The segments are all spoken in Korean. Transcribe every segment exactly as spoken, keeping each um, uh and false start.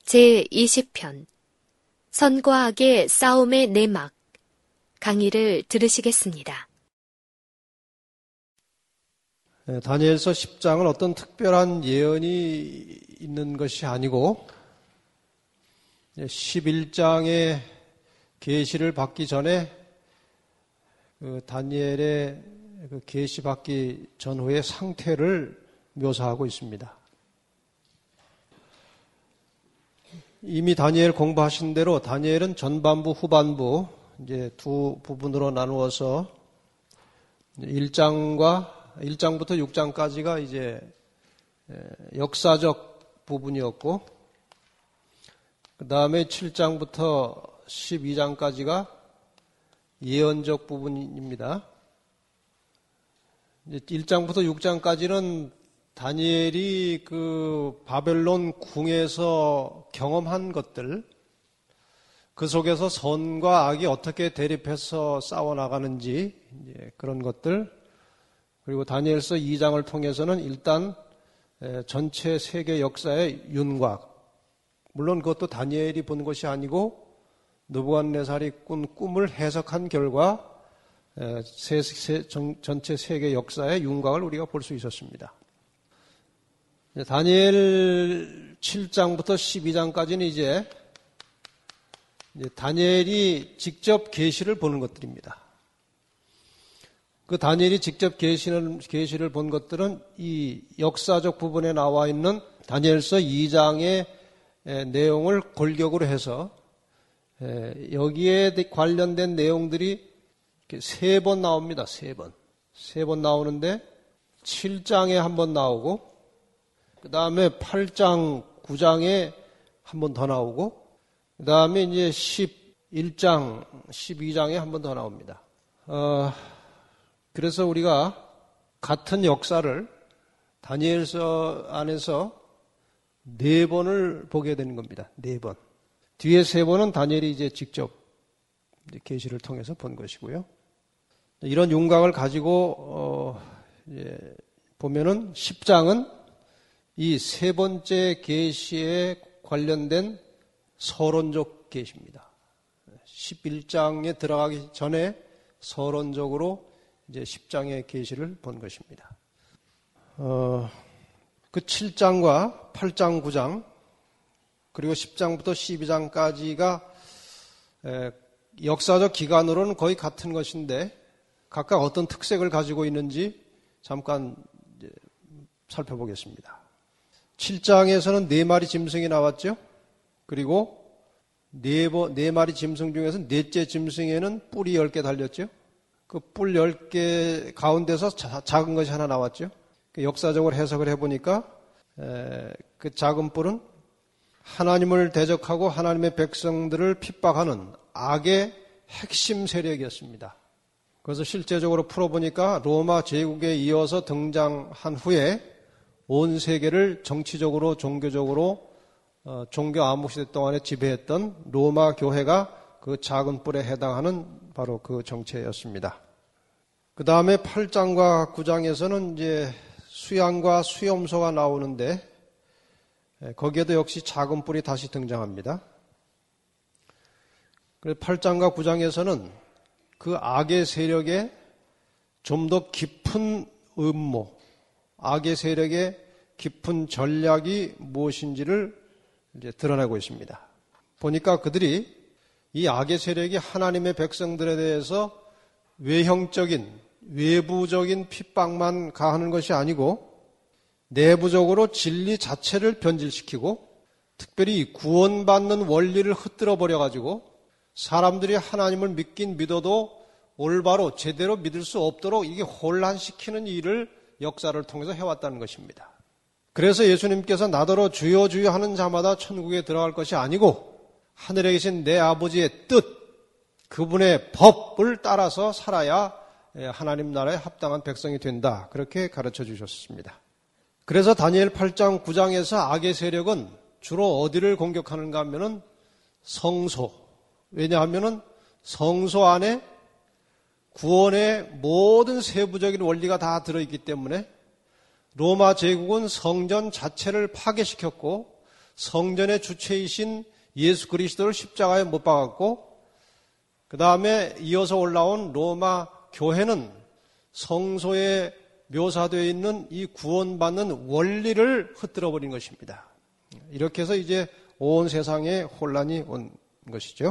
제이십 편 선과 악의 싸움의 내막 강의를 들으시겠습니다. 다니엘서 십 장은 어떤 특별한 예언이 있는 것이 아니고 십일 장의 계시를 받기 전에 그 다니엘의 그 계시 받기 전후의 상태를 묘사하고 있습니다. 이미 다니엘 공부하신 대로 다니엘은 전반부, 후반부 이제 두 부분으로 나누어서 일 장과 일 장부터 육 장까지가 이제 역사적 부분이었고, 그 다음에 칠 장부터 십이 장까지가 예언적 부분입니다. 일 장부터 육 장까지는 다니엘이 그 바벨론 궁에서 경험한 것들, 그 속에서 선과 악이 어떻게 대립해서 싸워나가는지 이제 그런 것들, 그리고 다니엘서 이 장을 통해서는 일단 전체 세계 역사의 윤곽, 물론 그것도 다니엘이 본 것이 아니고 느부갓네살이 꾼 꿈을 해석한 결과 세, 세, 정, 전체 세계 역사의 윤곽을 우리가 볼 수 있었습니다. 다니엘 칠 장부터 십이 장까지는 이제 다니엘이 직접 계시를 보는 것들입니다. 그 다니엘이 직접 계시를, 계시를 본 것들은 이 역사적 부분에 나와 있는 다니엘서 이 장의 내용을 골격으로 해서 여기에 관련된 내용들이 세 번 나옵니다. 세 번. 세 번 나오는데 칠 장에 한 번 나오고, 그 다음에 팔 장, 구 장에 한 번 더 나오고, 그 다음에 이제 십일 장, 십이 장에 한 번 더 나옵니다. 어, 그래서 우리가 같은 역사를 다니엘서 안에서 네 번을 보게 되는 겁니다. 네 번. 뒤에 세 번은 다니엘이 이제 직접 계시를 통해서 본 것이고요. 이런 윤곽을 가지고 어, 이제 보면은 십 장은 이 세 번째 계시에 관련된 서론적 계시입니다. 십일 장에 들어가기 전에 서론적으로 이제 십 장의 계시를 본 것입니다. 어, 그 칠 장과 팔 장, 구 장 그리고 십 장부터 십이 장까지가 에, 역사적 기간으로는 거의 같은 것인데 각각 어떤 특색을 가지고 있는지 잠깐 이제 살펴보겠습니다. 칠 장에서는 네 마리 짐승이 나왔죠. 그리고 네, 번, 네 마리 짐승 중에서 넷째 짐승에는 뿔이 열 개 달렸죠. 그 뿔 열 개 가운데서 자, 작은 것이 하나 나왔죠. 그 역사적으로 해석을 해보니까 에, 그 작은 뿔은 하나님을 대적하고 하나님의 백성들을 핍박하는 악의 핵심 세력이었습니다. 그래서 실제적으로 풀어보니까 로마 제국에 이어서 등장한 후에 온 세계를 정치적으로 종교적으로 어, 종교 암흑시대 동안에 지배했던 로마 교회가 그 작은 뿔에 해당하는 바로 그 정체였습니다. 그 다음에 팔 장과 구 장에서는 이제 수양과 수염소가 나오는데 거기에도 역시 작은 뿔이 다시 등장합니다. 그래서 팔 장과 구 장에서는 그 악의 세력의 좀 더 깊은 음모, 악의 세력의 깊은 전략이 무엇인지를 이제 드러내고 있습니다. 보니까 그들이 이 악의 세력이 하나님의 백성들에 대해서 외형적인, 외부적인 핍박만 가하는 것이 아니고 내부적으로 진리 자체를 변질시키고 특별히 구원받는 원리를 흩뜨려 버려가지고 사람들이 하나님을 믿긴 믿어도 올바로 제대로 믿을 수 없도록 이게 혼란시키는 일을 역사를 통해서 해왔다는 것입니다. 그래서 예수님께서 나더러 주여 주여 하는 자마다 천국에 들어갈 것이 아니고 하늘에 계신 내 아버지의 뜻, 그분의 법을 따라서 살아야 하나님 나라에 합당한 백성이 된다. 그렇게 가르쳐 주셨습니다. 그래서 다니엘 팔 장, 구 장에서 악의 세력은 주로 어디를 공격하는가 하면은 성소. 왜냐하면은 성소 안에 구원의 모든 세부적인 원리가 다 들어있기 때문에 로마 제국은 성전 자체를 파괴시켰고 성전의 주체이신 예수 그리스도를 십자가에 못 박았고, 그 다음에 이어서 올라온 로마 교회는 성소에 묘사되어 있는 이 구원받는 원리를 흩뜨려 버린 것입니다. 이렇게 해서 이제 온 세상에 혼란이 온 것이죠.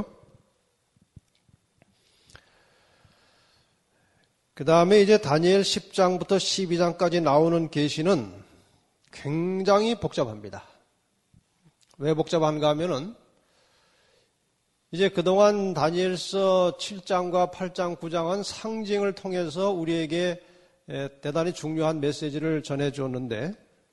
그 다음에 이제 다니엘 십 장부터 십이 장까지 나오는 계시는 굉장히 복잡합니다. 왜 복잡한가 하면은 이제 그동안 다니엘서 칠 장과 팔 장, 구 장은 상징을 통해서 우리에게 대단히 중요한 메시지를 전해주었는데,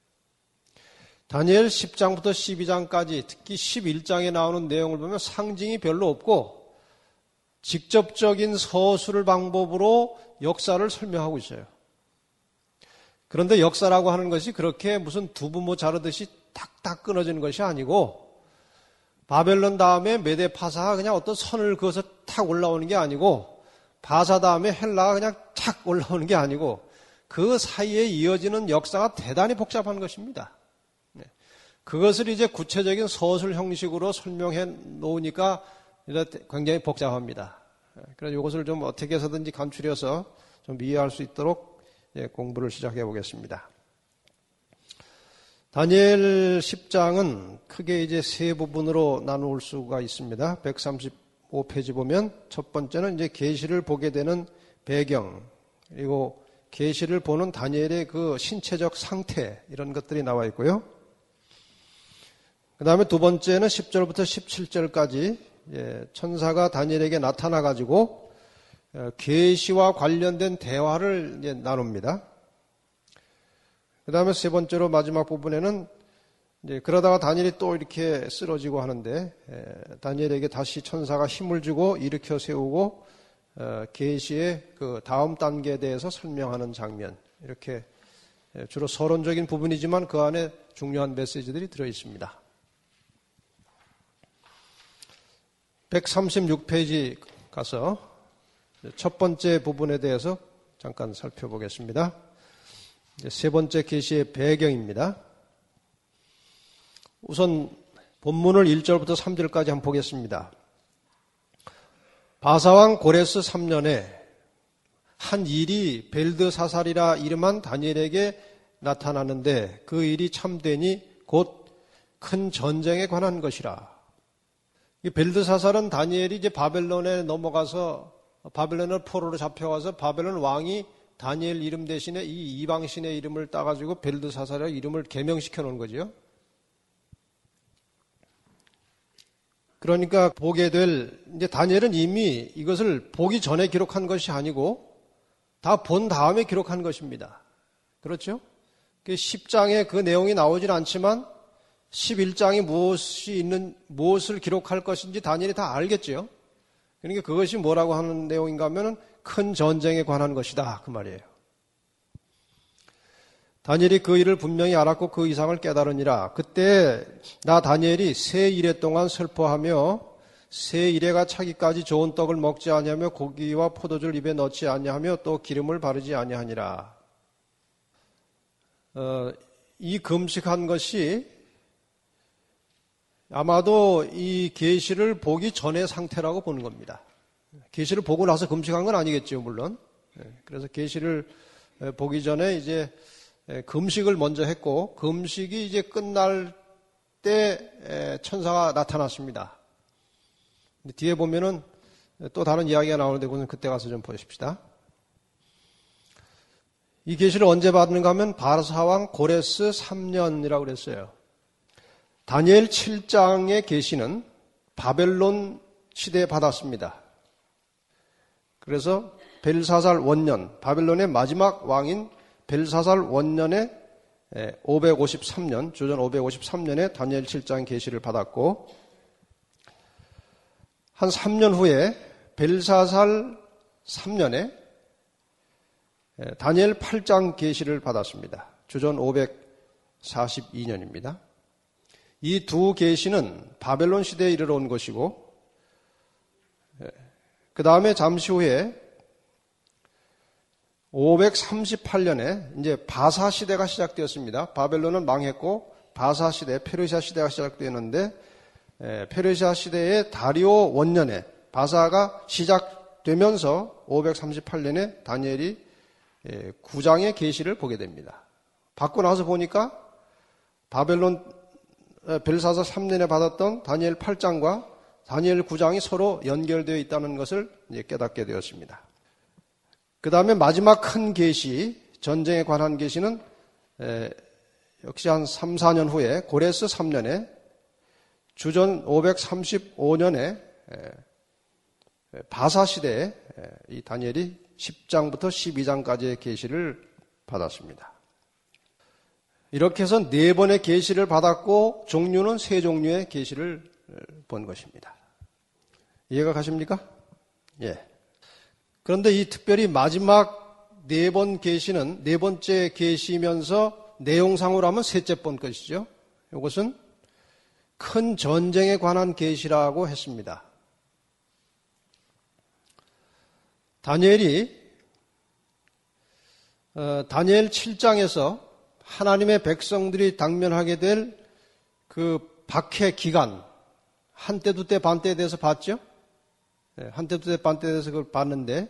다니엘 십 장부터 십이 장까지, 특히 십일 장에 나오는 내용을 보면 상징이 별로 없고 직접적인 서술 방법으로 역사를 설명하고 있어요. 그런데 역사라고 하는 것이 그렇게 무슨 두부모 자르듯이 탁탁 끊어지는 것이 아니고, 바벨론 다음에 메데 파사가 그냥 어떤 선을 그어서 탁 올라오는 게 아니고, 바사 다음에 헬라가 그냥 착 올라오는 게 아니고, 그 사이에 이어지는 역사가 대단히 복잡한 것입니다. 그것을 이제 구체적인 서술 형식으로 설명해 놓으니까 굉장히 복잡합니다. 그래서 이것을 좀 어떻게 해서든지 간추려서 좀 이해할 수 있도록 공부를 시작해 보겠습니다. 다니엘 십 장은 크게 이제 세 부분으로 나눌 수가 있습니다. 백삼십오 페이지 보면 첫 번째는 이제 계시를 보게 되는 배경, 그리고 계시를 보는 다니엘의 그 신체적 상태, 이런 것들이 나와 있고요. 그 다음에 두 번째는 십 절부터 십칠 절까지 천사가 다니엘에게 나타나 가지고 계시와 관련된 대화를 이제 나눕니다. 그 다음에 세 번째로 마지막 부분에는 이제 그러다가 다니엘이 또 이렇게 쓰러지고 하는데, 다니엘에게 다시 천사가 힘을 주고 일으켜 세우고 계시의 그 다음 단계에 대해서 설명하는 장면, 이렇게 주로 서론적인 부분이지만 그 안에 중요한 메시지들이 들어 있습니다. 백삼십육 페이지 가서 첫 번째 부분에 대해서 잠깐 살펴보겠습니다. 세 번째 계시의 배경입니다. 우선 본문을 일 절부터 삼 절까지 한번 보겠습니다. 바사왕 고레스 삼 년에 한 일이 벨드사살이라 이름한 다니엘에게 나타나는데, 그 일이 참되니 곧 큰 전쟁에 관한 것이라. 이 벨드사살은 다니엘이 이제 바벨론에 넘어가서 바벨론을 포로로 잡혀가서 바벨론 왕이 다니엘 이름 대신에 이 이방신의 이름을 따가지고 벨드사살이라고 이름을 개명시켜 놓은 거죠. 그러니까 보게 될, 이제 다니엘은 이미 이것을 보기 전에 기록한 것이 아니고 다 본 다음에 기록한 것입니다. 그렇죠? 십 장에 그 내용이 나오진 않지만 십일 장이 무엇이 있는, 무엇을 기록할 것인지 다니엘이 다 알겠죠? 그러니까 그것이 뭐라고 하는 내용인가 하면은 큰 전쟁에 관한 것이다, 그 말이에요. 다니엘이 그 일을 분명히 알았고 그 이상을 깨달으니라. 그때 나 다니엘이 세 이래 동안 슬퍼하며 세 이래가 차기까지 좋은 떡을 먹지 아니하며 고기와 포도주를 입에 넣지 아니하며 또 기름을 바르지 아니하니라. 어, 이 금식한 것이 아마도 이 계시를 보기 전의 상태라고 보는 겁니다. 계시를 보고 나서 금식한 건 아니겠죠, 물론. 그래서 계시를 보기 전에 이제 금식을 먼저 했고, 금식이 이제 끝날 때 천사가 나타났습니다. 뒤에 보면은 또 다른 이야기가 나오는데 그건 그때 가서 좀 보십시다. 이 계시를 언제 받는가 하면 바사왕 고레스 삼 년이라고 그랬어요. 다니엘 칠 장의 계시는 바벨론 시대에 받았습니다. 그래서 벨사살 원년, 바벨론의 마지막 왕인 벨사살 원년에 오백오십삼 년, 주전 오백오십삼 년에 다니엘 칠 장 계시를 받았고, 한 삼 년 후에 벨사살 삼 년에 다니엘 팔 장 계시를 받았습니다. 주전 오백사십이 년입니다. 이 두 계시는 바벨론 시대에 이르러 온 것이고, 그 다음에 잠시 후에 오백삼십팔 년에 이제 바사 시대가 시작되었습니다. 바벨론은 망했고 바사 시대, 페르시아 시대가 시작되는데 페르시아 시대의 다리오 원년에 바사가 시작되면서 오백삼십팔 년에 다니엘이 구 장의 계시를 보게 됩니다. 받고 나서 보니까 바벨론 벨사사 삼 년에 받았던 다니엘 팔 장과 다니엘 구 장이 서로 연결되어 있다는 것을 깨닫게 되었습니다. 그 다음에 마지막 큰 계시, 전쟁에 관한 계시는 역시 한 삼, 사 년 후에 고레스 삼 년에 주전 오백삼십오 년에 바사 시대에 이 다니엘이 십 장부터 십이 장까지의 계시를 받았습니다. 이렇게 해서 네 번의 계시를 받았고 종류는 세 종류의 계시를 본 것입니다. 이해가 가십니까? 예. 그런데 이 특별히 마지막 네 번 계시는 네 번째 계시면서 내용상으로 하면 셋째 번 것이죠. 이것은 큰 전쟁에 관한 계시라고 했습니다. 다니엘이 어, 다니엘 칠 장에서 하나님의 백성들이 당면하게 될 그 박해 기간, 한때 두때 반때에 대해서 봤죠? 네, 한때 두때 반때에 대해서 그걸 봤는데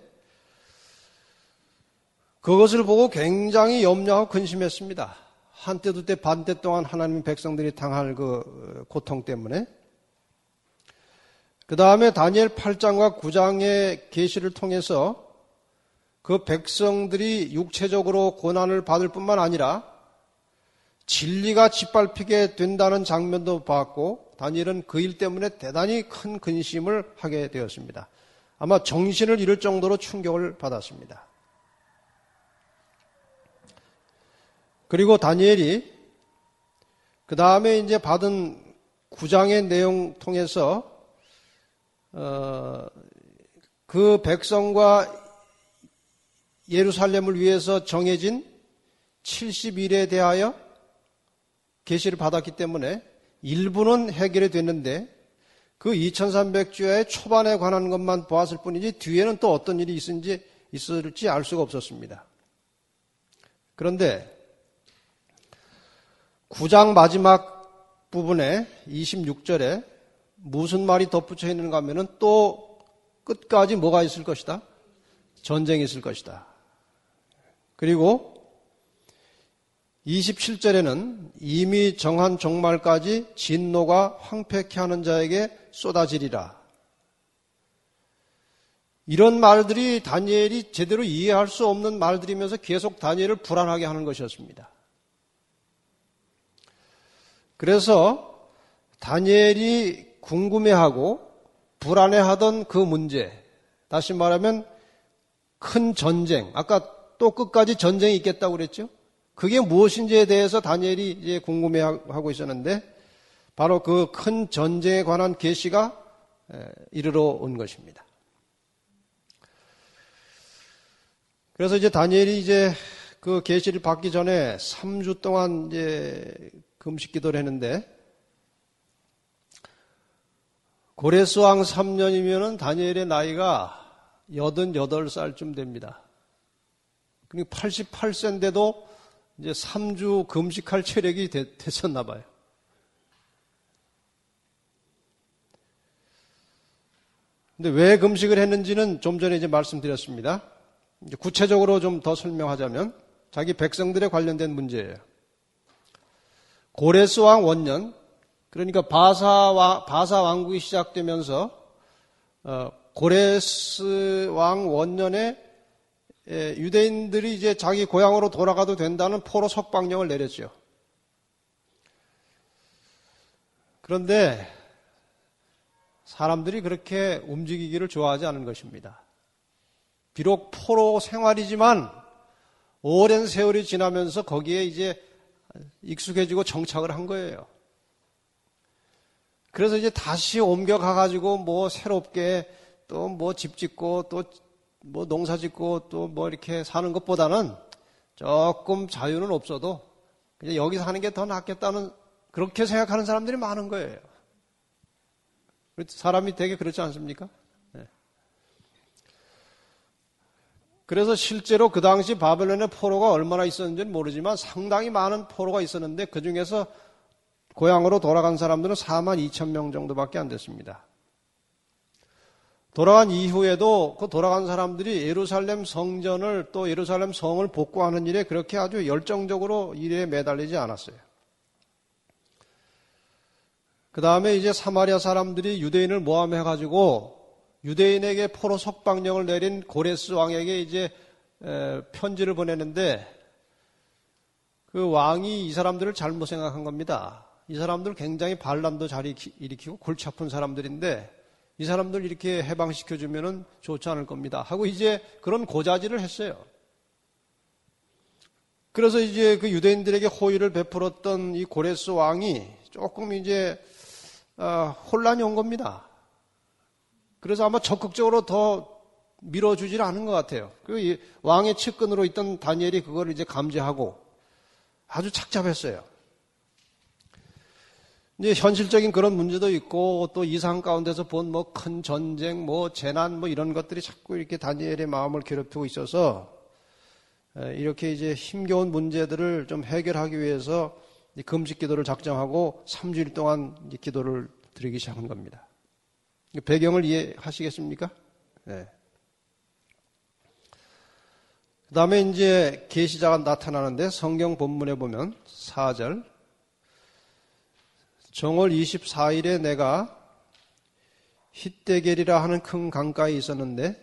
그것을 보고 굉장히 염려하고 근심했습니다. 한때 두때 반때 동안 하나님 백성들이 당할 그 고통 때문에. 그 다음에 다니엘 팔 장과 구 장의 계시를 통해서 그 백성들이 육체적으로 고난을 받을 뿐만 아니라 진리가 짓밟히게 된다는 장면도 봤고 다니엘은 그 일 때문에 대단히 큰 근심을 하게 되었습니다. 아마 정신을 잃을 정도로 충격을 받았습니다. 그리고 다니엘이 그 다음에 이제 받은 구 장의 내용 통해서 어, 그 백성과 예루살렘을 위해서 정해진 칠십 일에 대하여 계시를 받았기 때문에 일부는 해결이 됐는데 그 이천삼백 주야의 초반에 관한 것만 보았을 뿐이지 뒤에는 또 어떤 일이 있은지 있을지 알 수가 없었습니다. 그런데 구 장 마지막 부분에 이십육 절에 무슨 말이 덧붙여 있는가 하면은 또 끝까지 뭐가 있을 것이다? 전쟁이 있을 것이다. 그리고 이십칠 절에는 이미 정한 종말까지 진노가 황폐케 하는 자에게 쏟아지리라. 이런 말들이 다니엘이 제대로 이해할 수 없는 말들이면서 계속 다니엘을 불안하게 하는 것이었습니다. 그래서 다니엘이 궁금해하고 불안해하던 그 문제, 다시 말하면 큰 전쟁, 아까 또 끝까지 전쟁이 있겠다고 그랬죠? 그게 무엇인지에 대해서 다니엘이 이제 궁금해하고 있었는데 바로 그 큰 전쟁에 관한 계시가 이르러 온 것입니다. 그래서 이제 다니엘이 이제 그 계시를 받기 전에 삼 주 동안 이제 금식 기도를 했는데 고레스 왕 삼 년이면은 다니엘의 나이가 여든여덟 살쯤 됩니다. 그러니까 팔십팔 세인데도 이제 삼 주 금식할 체력이 되, 됐었나 봐요. 근데 왜 금식을 했는지는 좀 전에 이제 말씀드렸습니다. 이제 구체적으로 좀 더 설명하자면 자기 백성들에 관련된 문제예요. 고레스 왕 원년, 그러니까 바사, 왕, 바사 왕국이 시작되면서 어, 고레스 왕 원년에 예, 유대인들이 이제 자기 고향으로 돌아가도 된다는 포로 석방령을 내렸죠. 그런데 사람들이 그렇게 움직이기를 좋아하지 않은 것입니다. 비록 포로 생활이지만 오랜 세월이 지나면서 거기에 이제 익숙해지고 정착을 한 거예요. 그래서 이제 다시 옮겨가가지고 뭐 새롭게 또 뭐 집 짓고 또 뭐 농사 짓고 또 뭐 이렇게 사는 것보다는 조금 자유는 없어도 그냥 여기 사는 게 더 낫겠다는 그렇게 생각하는 사람들이 많은 거예요. 사람이 되게 그렇지 않습니까? 네. 그래서 실제로 그 당시 바벨론의 포로가 얼마나 있었는지는 모르지만 상당히 많은 포로가 있었는데 그 중에서 고향으로 돌아간 사람들은 사만 이천 명 정도밖에 안 됐습니다. 돌아간 이후에도 그 돌아간 사람들이 예루살렘 성전을 또 예루살렘 성을 복구하는 일에 그렇게 아주 열정적으로 일에 매달리지 않았어요. 그 다음에 이제 사마리아 사람들이 유대인을 모함해가지고 유대인에게 포로 석방령을 내린 고레스 왕에게 이제 편지를 보내는데 그 왕이 이 사람들을 잘못 생각한 겁니다. 이 사람들 굉장히 반란도 잘 일으키고 골치 아픈 사람들인데 이 사람들 이렇게 해방시켜주면은 좋지 않을 겁니다. 하고 이제 그런 고자질을 했어요. 그래서 이제 그 유대인들에게 호의를 베풀었던 이 고레스 왕이 조금 이제 어, 혼란이 온 겁니다. 그래서 아마 적극적으로 더 밀어주질 않은 것 같아요. 그 왕의 측근으로 있던 다니엘이 그걸 이제 감지하고 아주 착잡했어요. 이제 현실적인 그런 문제도 있고 또 이상 가운데서 본 뭐 큰 전쟁, 뭐 재난 뭐 이런 것들이 자꾸 이렇게 다니엘의 마음을 괴롭히고 있어서 이렇게 이제 힘겨운 문제들을 좀 해결하기 위해서 금식 기도를 작정하고 삼 주일 동안 기도를 드리기 시작한 겁니다. 배경을 이해하시겠습니까? 네. 그 다음에 이제 계시자가 나타나는데 성경 본문에 보면 사 절 정월 이십사일에 내가 힛데겔이라 하는 큰 강가에 있었는데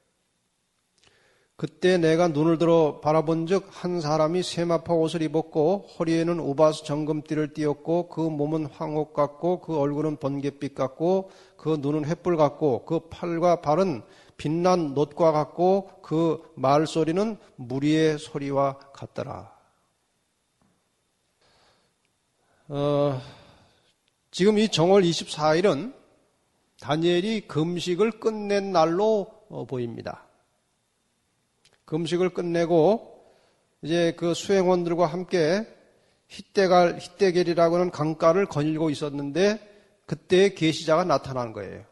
그때 내가 눈을 들어 바라본 즉 한 사람이 세마파 옷을 입었고 허리에는 우바스 정금띠를 띠었고 그 몸은 황옥 같고 그 얼굴은 번갯빛 같고 그 눈은 횃불 같고 그 팔과 발은 빛난 놋과 같고 그 말소리는 무리의 소리와 같더라. 어, 지금 이 정월 이십사일은 다니엘이 금식을 끝낸 날로 보입니다. 금식을 끝내고 이제 그 수행원들과 함께 힛데갈, 힛데겔이라고 하는 강가를 거닐고 있었는데 그때 계시자가 나타난 거예요.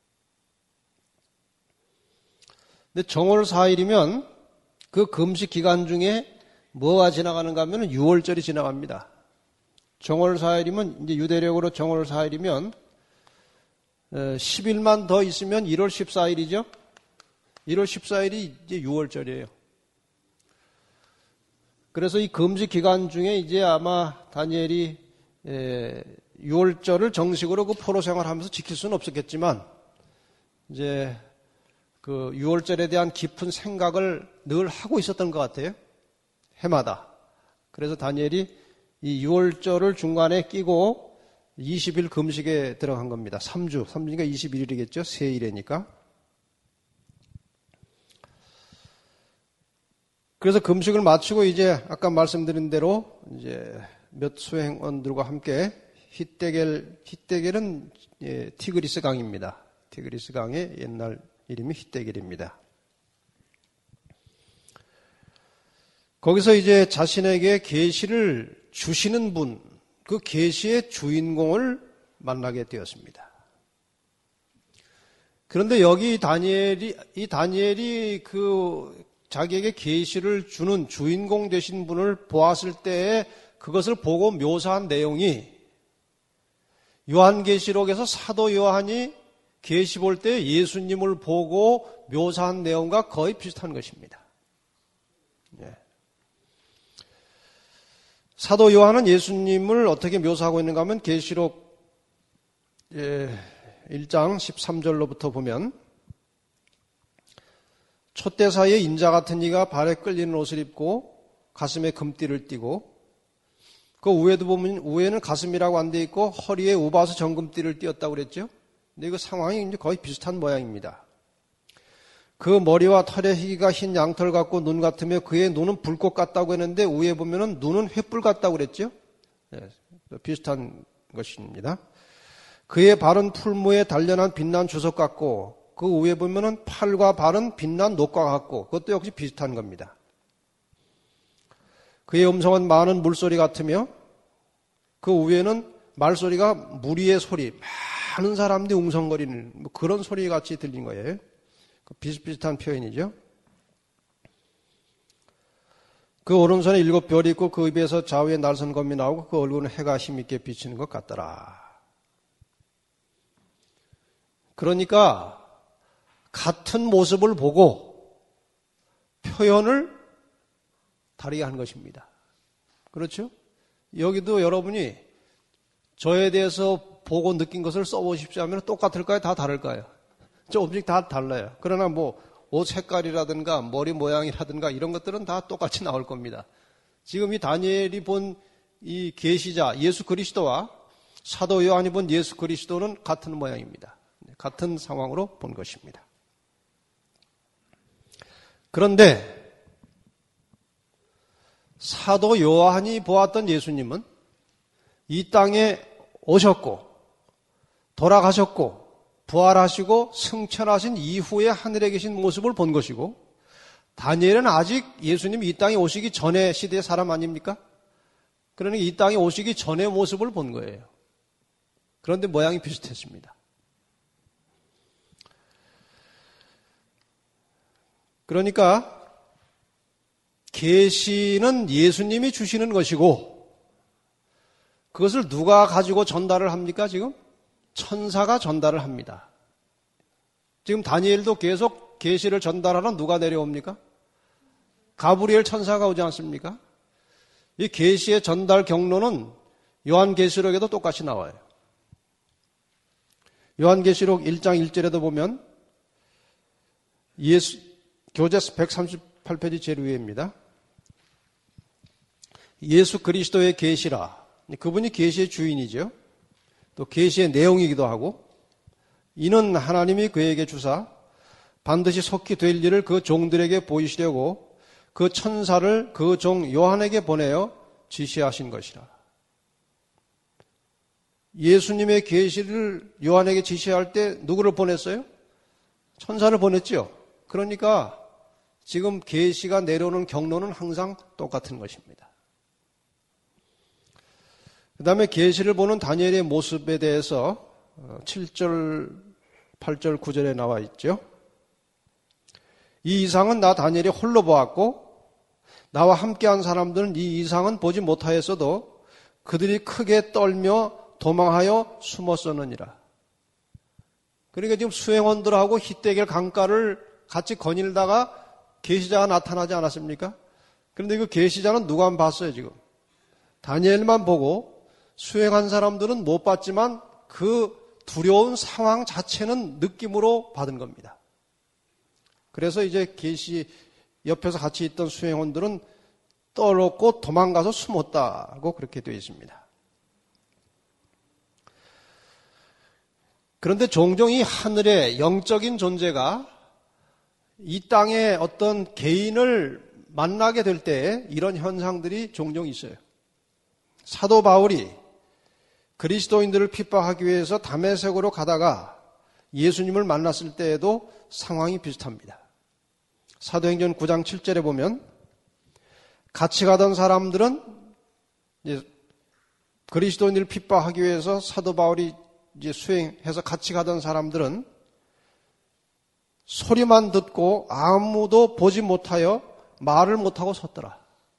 근데 정월 사일이면 그 금식 기간 중에 뭐가 지나가는가 하면 유월절이 지나갑니다. 정월 사일이면 이제 유대력으로 정월 사일이면 십 일만 더 있으면 일월 십사일이죠. 일월 십사일이 이제 유월절이에요. 그래서 이 금식 기간 중에 이제 아마 다니엘이 유월절을 정식으로 그 포로 생활하면서 지킬 수는 없었겠지만 이제 그 유월절에 대한 깊은 생각을 늘 하고 있었던 것 같아요. 해마다. 그래서 다니엘이 이 유월절을 중간에 끼고 이십 일 금식에 들어간 겁니다. 삼 주, 삼 주니까 이십일 일이겠죠. 세 일이니까. 그래서 금식을 마치고 이제 아까 말씀드린 대로 이제 몇 수행원들과 함께 힛데겔, 힛데겔은 예, 티그리스 강입니다. 티그리스 강의 옛날 이름이 힛데겔입니다. 거기서 이제 자신에게 계시를 주시는 분, 그 계시의 주인공을 만나게 되었습니다. 그런데 여기 다니엘이, 이 다니엘이 그 자기에게 계시를 주는 주인공 되신 분을 보았을 때에 그것을 보고 묘사한 내용이 요한계시록에서 사도 요한이 계시 볼 때 예수님을 보고 묘사한 내용과 거의 비슷한 것입니다. 예. 사도 요한은 예수님을 어떻게 묘사하고 있는가 하면 계시록 일 장 십삼 절로부터 보면 촛대 사이에 인자 같은 이가 발에 끌리는 옷을 입고 가슴에 금띠를 띠고 그 위에도 보면 위에는 가슴이라고 안 돼 있고 허리에 우바스 정금띠를 띠었다고 그랬죠. 근데 이거 상황이 이제 거의 비슷한 모양입니다. 그 머리와 털의 희기가 흰 양털 같고 눈 같으며 그의 눈은 불꽃 같다고 했는데 위에 보면은 눈은 횃불 같다고 그랬죠. 네, 비슷한 것입니다. 그의 발은 풀무에 단련한 빛난 주석 같고 그 위에 보면은 팔과 발은 빛난 놋과 같고 그것도 역시 비슷한 겁니다. 그의 음성은 많은 물소리 같으며 그 위에는 말소리가 무리의 소리, 많은 사람들이 웅성거리는 뭐 그런 소리 같이 들린 거예요. 비슷비슷한 표현이죠. 그 오른손에 일곱 별이 있고 그 입에서 좌우에 날선 검이 나오고 그 얼굴은 해가 힘있게 비치는 것 같더라. 그러니까 같은 모습을 보고 표현을 다르게 하는 것입니다. 그렇죠? 여기도 여러분이 저에 대해서 보고 느낀 것을 써보십시오 하면 똑같을까요? 다 다를까요? 조금씩 다 달라요. 그러나 뭐 옷 색깔이라든가 머리 모양이라든가 이런 것들은 다 똑같이 나올 겁니다. 지금 이 다니엘이 본 이 계시자 예수 그리스도와 사도 요한이 본 예수 그리스도는 같은 모양입니다. 같은 상황으로 본 것입니다. 그런데 사도 요한이 보았던 예수님은 이 땅에 오셨고 돌아가셨고 부활하시고 승천하신 이후에 하늘에 계신 모습을 본 것이고 다니엘은 아직 예수님이 이 땅에 오시기 전의 시대의 사람 아닙니까? 그러니 이 땅에 오시기 전의 모습을 본 거예요. 그런데 모양이 비슷했습니다. 그러니까 계시는 예수님이 주시는 것이고 그것을 누가 가지고 전달을 합니까? 지금 천사가 전달을 합니다. 지금 다니엘도 계속 계시를 전달하러 누가 내려옵니까? 가브리엘 천사가 오지 않습니까? 이 계시의 전달 경로는 요한계시록에도 똑같이 나와요. 요한계시록 일 장 일 절에도 보면 예수 교재 백삼십팔 페이지 제일 위에입니다. 예수 그리스도의 계시라. 그분이 계시의 주인이죠. 또 계시의 내용이기도 하고 이는 하나님이 그에게 주사 반드시 속히 될 일을 그 종들에게 보이시려고 그 천사를 그 종 요한에게 보내어 지시하신 것이라. 예수님의 계시를 요한에게 지시할 때 누구를 보냈어요? 천사를 보냈죠. 그러니까 지금 계시가 내려오는 경로는 항상 똑같은 것입니다. 그 다음에 계시를 보는 다니엘의 모습에 대해서 칠 절, 팔 절, 구 절에 나와 있죠. 이 이상은 나 다니엘이 홀로 보았고 나와 함께한 사람들은 이 이상은 보지 못하였어도 그들이 크게 떨며 도망하여 숨었었느니라. 그러니까 지금 수행원들하고 히데겔 강가를 같이 거닐다가 계시자가 나타나지 않았습니까? 그런데 그 계시자는 누가 안 봤어요 지금? 다니엘만 보고 수행한 사람들은 못 봤지만 그 두려운 상황 자체는 느낌으로 받은 겁니다. 그래서 이제 계시 옆에서 같이 있던 수행원들은 떨었고 도망가서 숨었다고 그렇게 되어 있습니다. 그런데 종종 이 하늘의 영적인 존재가 이 땅의 어떤 개인을 만나게 될 때 이런 현상들이 종종 있어요. 사도 바울이 그리스도인들을 핍박하기 위해서 다메섹으로 가다가 예수님을 만났을 때에도 상황이 비슷합니다. 사도행전 구 장 칠 절에 보면 같이 가던 사람들은 이제 그리스도인들을 핍박하기 위해서 사도 바울이 이제 수행해서 같이 가던 사람들은 소리만 듣고 아무도 보지 못하여 말을 못하고 섰더라.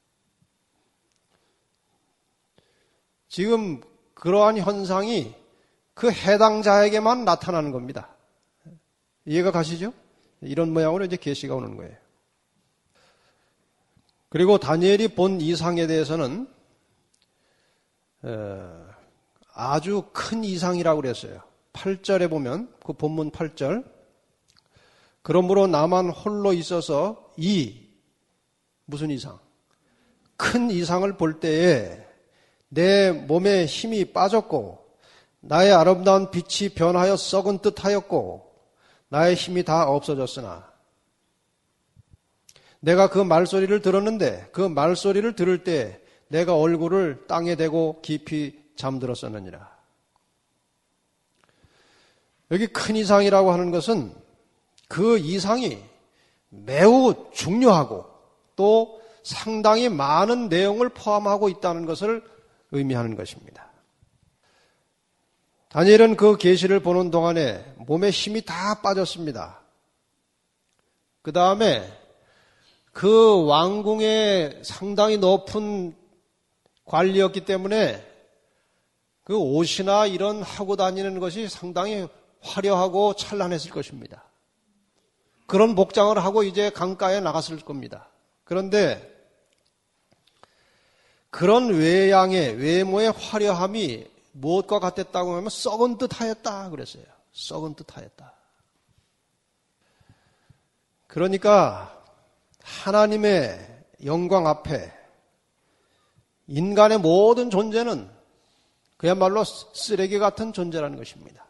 지금 그러한 현상이 그 해당자에게만 나타나는 겁니다. 이해가 가시죠? 이런 모양으로 이제 계시가 오는 거예요. 그리고 다니엘이 본 이상에 대해서는 아주 큰 이상이라고 그랬어요. 팔 절에 보면 그 본문 팔 절 그러므로 나만 홀로 있어서 이 무슨 이상? 큰 이상을 볼 때에 내 몸에 힘이 빠졌고 나의 아름다운 빛이 변하여 썩은 듯 하였고 나의 힘이 다 없어졌으나 내가 그 말소리를 들었는데 그 말소리를 들을 때 내가 얼굴을 땅에 대고 깊이 잠들었었느니라. 여기 큰 이상이라고 하는 것은 그 이상이 매우 중요하고 또 상당히 많은 내용을 포함하고 있다는 것을 의미하는 것입니다. 다니엘은 그 계시를 보는 동안에 몸에 힘이 다 빠졌습니다. 그 다음에 그 왕궁의 상당히 높은 관리였기 때문에 그 옷이나 이런 하고 다니는 것이 상당히 화려하고 찬란했을 것입니다. 그런 복장을 하고 이제 강가에 나갔을 겁니다. 그런데 그런 외양의 외모의 화려함이 무엇과 같았다고 하면 썩은 듯하였다 그랬어요. 썩은 듯하였다. 그러니까 하나님의 영광 앞에 인간의 모든 존재는 그야말로 쓰레기 같은 존재라는 것입니다.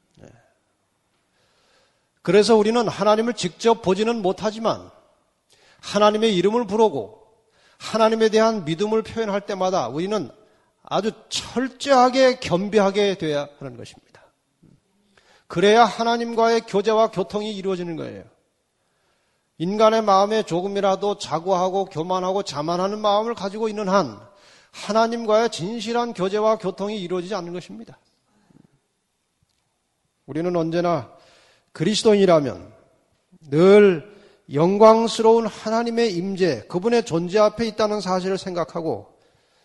그래서 우리는 하나님을 직접 보지는 못하지만 하나님의 이름을 부르고 하나님에 대한 믿음을 표현할 때마다 우리는 아주 철저하게 겸비하게 돼야 하는 것입니다. 그래야 하나님과의 교제와 교통이 이루어지는 거예요. 인간의 마음에 조금이라도 자고하고 교만하고 자만하는 마음을 가지고 있는 한 하나님과의 진실한 교제와 교통이 이루어지지 않는 것입니다. 우리는 언제나 그리스도인이라면 늘 영광스러운 하나님의 임재, 그분의 존재 앞에 있다는 사실을 생각하고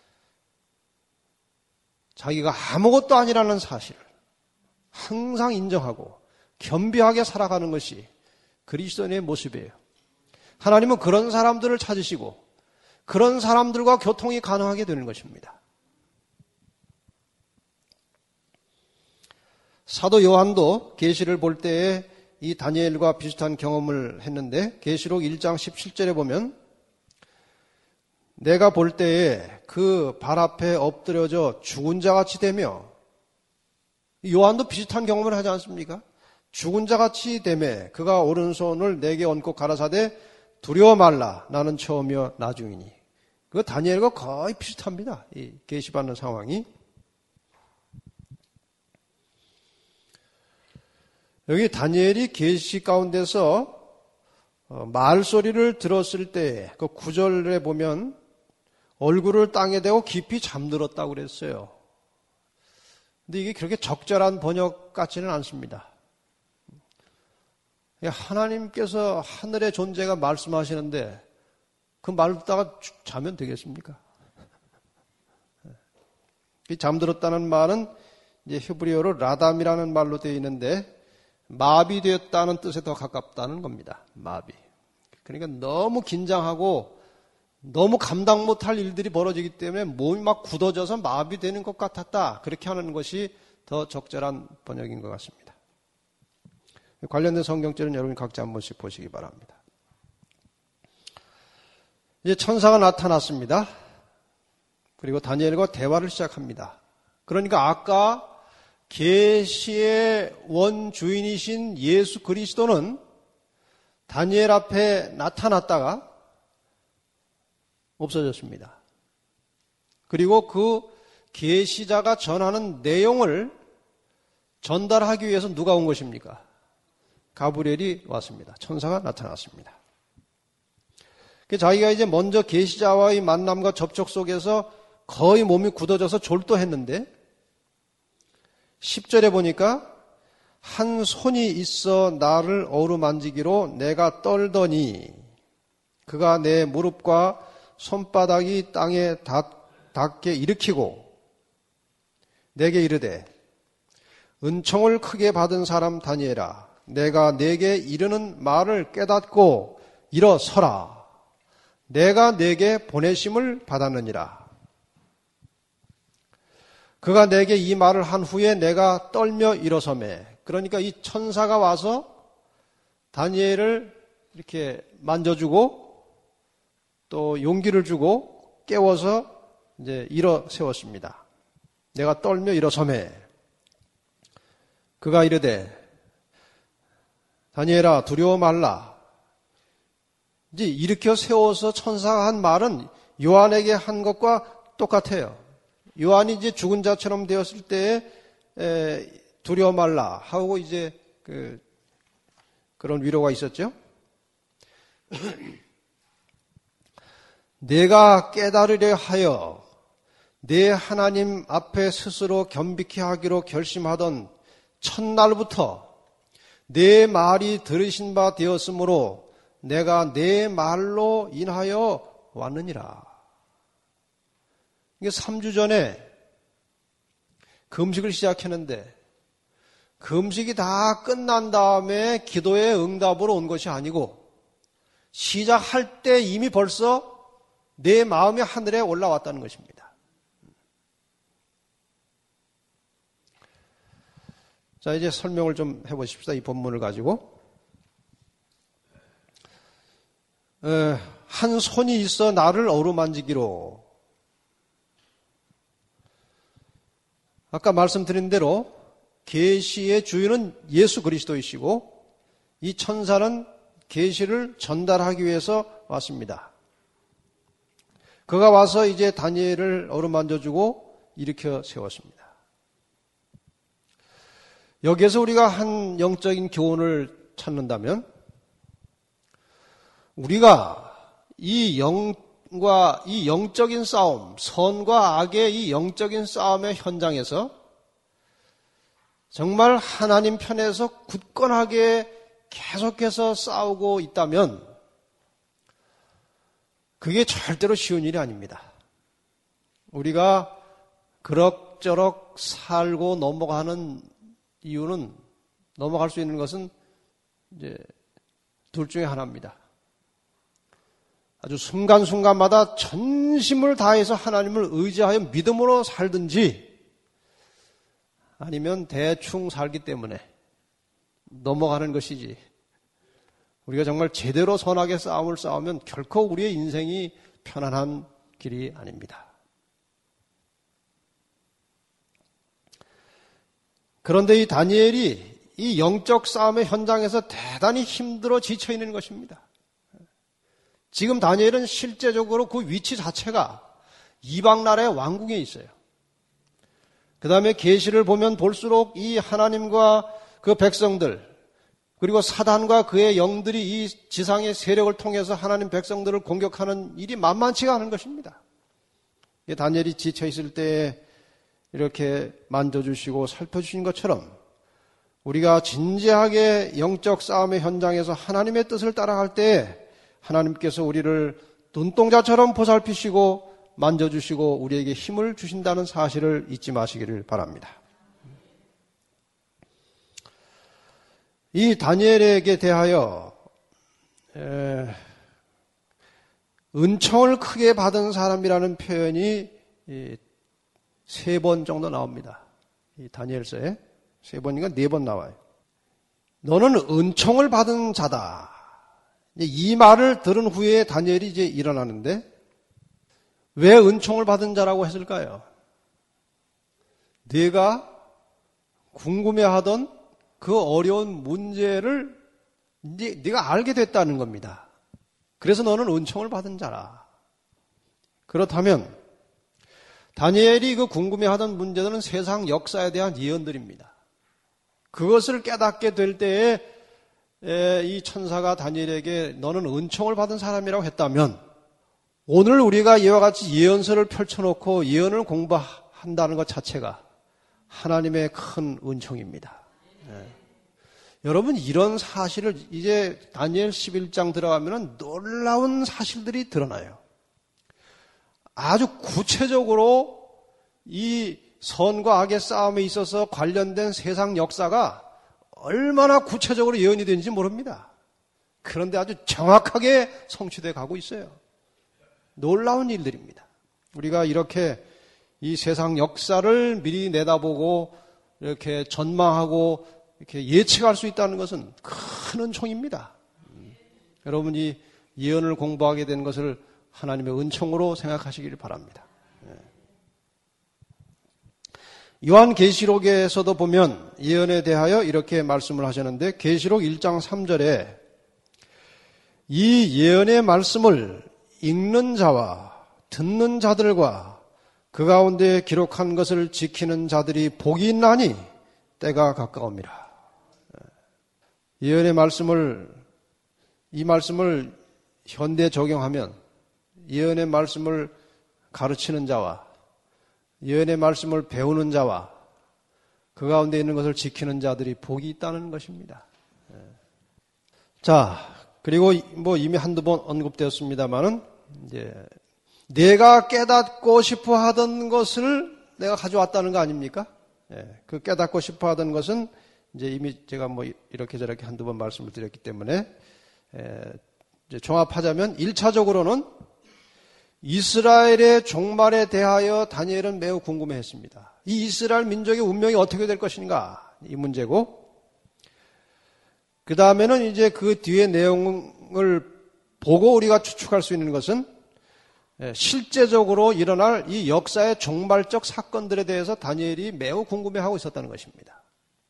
자기가 아무것도 아니라는 사실을 항상 인정하고 겸비하게 살아가는 것이 그리스도인의 모습이에요. 하나님은 그런 사람들을 찾으시고 그런 사람들과 교통이 가능하게 되는 것입니다. 사도 요한도 계시를 볼 때에 이 다니엘과 비슷한 경험을 했는데 계시록 일 장 십칠 절에 보면 내가 볼 때에 그 발 앞에 엎드려져 죽은 자같이 되며, 요한도 비슷한 경험을 하지 않습니까? 죽은 자같이 되매 그가 오른손을 내게 얹고 가라사대 두려워 말라 나는 처음이요 나중이니. 그 다니엘과 거의 비슷합니다. 이 계시받는 상황이. 여기 다니엘이 계시 가운데서 말소리를 들었을 때 그 구 절에 보면 얼굴을 땅에 대고 깊이 잠들었다고 그랬어요. 근데 이게 그렇게 적절한 번역 같지는 않습니다. 하나님께서 하늘의 존재가 말씀하시는데 그 말 듣다가 자면 되겠습니까? 잠들었다는 말은 이제 히브리어로 라담이라는 말로 되어 있는데 마비되었다는 뜻에 더 가깝다는 겁니다. 마비. 그러니까 너무 긴장하고 너무 감당 못할 일들이 벌어지기 때문에 몸이 막 굳어져서 마비되는 것 같았다. 그렇게 하는 것이 더 적절한 번역인 것 같습니다. 관련된 성경절은 여러분이 각자 한 번씩 보시기 바랍니다. 이제 천사가 나타났습니다. 그리고 다니엘과 대화를 시작합니다. 그러니까 아까 계시의 원주인이신 예수 그리스도는 다니엘 앞에 나타났다가 없어졌습니다. 그리고 그 계시자가 전하는 내용을 전달하기 위해서 누가 온 것입니까? 가브리엘이 왔습니다. 천사가 나타났습니다. 자기가 이제 먼저 계시자와의 만남과 접촉 속에서 거의 몸이 굳어져서 졸도했는데 십 절에 보니까 한 손이 있어 나를 어루만지기로 내가 떨더니 그가 내 무릎과 손바닥이 땅에 닿게 일으키고 내게 이르되 은총을 크게 받은 사람 다니엘아 내가 내게 이르는 말을 깨닫고 일어서라 내가 내게 보내심을 받았느니라. 그가 내게 이 말을 한 후에 내가 떨며 일어서매. 그러니까 이 천사가 와서 다니엘을 이렇게 만져주고 또 용기를 주고 깨워서 이제 일어 세웠습니다. 내가 떨며 일어서매. 그가 이르되 다니엘아 두려워 말라. 이제 일으켜 세워서 천사가 한 말은 요한에게 한 것과 똑같아요. 요한이 이제 죽은 자처럼 되었을 때에 에, 두려워 말라 하고 이제 그 그런 위로가 있었죠. 내가 깨달으려 하여 내 하나님 앞에 스스로 겸비케 하기로 결심하던 첫날부터 내 말이 들으신 바 되었으므로 내가 내 말로 인하여 왔느니라. 이게 삼 주 전에 금식을 시작했는데 금식이 다 끝난 다음에 기도의 응답으로 온 것이 아니고 시작할 때 이미 벌써 내 마음이 하늘에 올라왔다는 것입니다. 자, 이제 설명을 좀 해보십시다. 이 본문을 가지고. 에, 한 손이 있어 나를 어루만지기로. 아까 말씀드린 대로 계시의 주인은 예수 그리스도이시고 이 천사는 계시를 전달하기 위해서 왔습니다. 그가 와서 이제 다니엘을 어루만져주고 일으켜 세웠습니다. 여기에서 우리가 한 영적인 교훈을 찾는다면 우리가 이 영과 이 영적인 싸움, 선과 악의 이 영적인 싸움의 현장에서 정말 하나님 편에서 굳건하게 계속해서 싸우고 있다면 그게 절대로 쉬운 일이 아닙니다. 우리가 그럭저럭 살고 넘어가는 이유는, 넘어갈 수 있는 것은 이제 둘 중에 하나입니다. 아주 순간순간마다 전심을 다해서 하나님을 의지하여 믿음으로 살든지 아니면 대충 살기 때문에 넘어가는 것이지, 우리가 정말 제대로 선하게 싸움을 싸우면 결코 우리의 인생이 편안한 길이 아닙니다. 그런데 이 다니엘이 이 영적 싸움의 현장에서 대단히 힘들어 지쳐 있는 것입니다. 지금 다니엘은 실제적으로 그 위치 자체가 이방 나라의 왕궁에 있어요. 그 다음에 계시를 보면 볼수록 이 하나님과 그 백성들, 그리고 사단과 그의 영들이 이 지상의 세력을 통해서 하나님 백성들을 공격하는 일이 만만치가 않은 것입니다. 다니엘이 지쳐 있을 때 이렇게 만져주시고 살펴주신 것처럼 우리가 진지하게 영적 싸움의 현장에서 하나님의 뜻을 따라갈 때 하나님께서 우리를 눈동자처럼 보살피시고 만져주시고 우리에게 힘을 주신다는 사실을 잊지 마시기를 바랍니다. 이 다니엘에게 대하여 은총을 크게 받은 사람이라는 표현이 세 번 정도 나옵니다. 이 다니엘서에 세 번인가 네 번 나와요. 너는 은총을 받은 자다. 이 말을 들은 후에 다니엘이 이제 일어나는데 왜 은총을 받은 자라고 했을까요? 네가 궁금해하던 그 어려운 문제를 이제 네가 알게 됐다는 겁니다. 그래서 너는 은총을 받은 자라. 그렇다면 다니엘이 그 궁금해하던 문제들은 세상 역사에 대한 예언들입니다. 그것을 깨닫게 될 때에 이 천사가 다니엘에게 너는 은총을 받은 사람이라고 했다면 오늘 우리가 이와 같이 예언서를 펼쳐놓고 예언을 공부한다는 것 자체가 하나님의 큰 은총입니다. 네. 여러분, 이런 사실을 이제 다니엘 십일 장 들어가면 놀라운 사실들이 드러나요. 아주 구체적으로 이 선과 악의 싸움에 있어서 관련된 세상 역사가 얼마나 구체적으로 예언이 되는지 모릅니다. 그런데 아주 정확하게 성취되어 가고 있어요. 놀라운 일들입니다. 우리가 이렇게 이 세상 역사를 미리 내다보고 이렇게 전망하고 이렇게 예측할 수 있다는 것은 큰 은총입니다. 음. 여러분이 예언을 공부하게 된 것을 하나님의 은총으로 생각하시길 바랍니다. 네. 요한계시록에서도 보면 예언에 대하여 이렇게 말씀을 하셨는데 계시록 일 장 삼 절에 이 예언의 말씀을 읽는 자와 듣는 자들과 그 가운데 기록한 것을 지키는 자들이 복이 있나니 때가 가까움이라. 예언의 말씀을, 이 말씀을 현대 적용하면 예언의 말씀을 가르치는 자와 예언의 말씀을 배우는 자와 그 가운데 있는 것을 지키는 자들이 복이 있다는 것입니다. 자, 그리고 뭐 이미 한두 번 언급되었습니다만은 이제 내가 깨닫고 싶어 하던 것을 내가 가져왔다는 거 아닙니까? 예, 그 깨닫고 싶어 하던 것은 이제 이미 제가 뭐 이렇게 저렇게 한두 번 말씀을 드렸기 때문에 예, 이제 종합하자면 일 차적으로는 이스라엘의 종말에 대하여 다니엘은 매우 궁금해했습니다. 이 이스라엘 민족의 운명이 어떻게 될 것인가 이 문제고, 그 다음에는 이제 그 뒤에 내용을 보고 우리가 추측할 수 있는 것은 실제적으로 일어날 이 역사의 종말적 사건들에 대해서 다니엘이 매우 궁금해하고 있었다는 것입니다.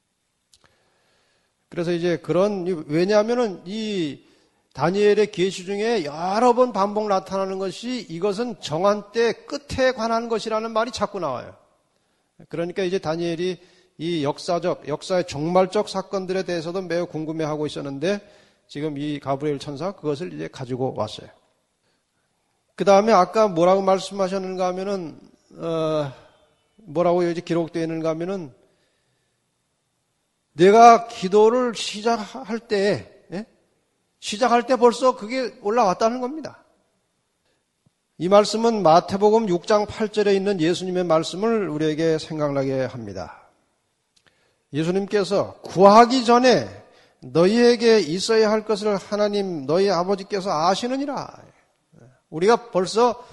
그래서 이제 그런, 왜냐하면은 이 다니엘의 계시 중에 여러 번 반복 나타나는 것이 이것은 정한 때 끝에 관한 것이라는 말이 자꾸 나와요. 그러니까 이제 다니엘이 이 역사적, 역사의 종말적 사건들에 대해서도 매우 궁금해하고 있었는데 지금 이 가브리엘 천사가 그것을 이제 가지고 왔어요. 그 다음에 아까 뭐라고 말씀하셨는가 하면은, 어, 뭐라고 여기 기록되어 있는가 하면은 내가 기도를 시작할 때, 예? 시작할 때 벌써 그게 올라왔다는 겁니다. 이 말씀은 마태복음 육 장 팔 절에 있는 예수님의 말씀을 우리에게 생각나게 합니다. 예수님께서 구하기 전에 너희에게 있어야 할 것을 하나님 너희 아버지께서 아시느니라. 우리가 벌써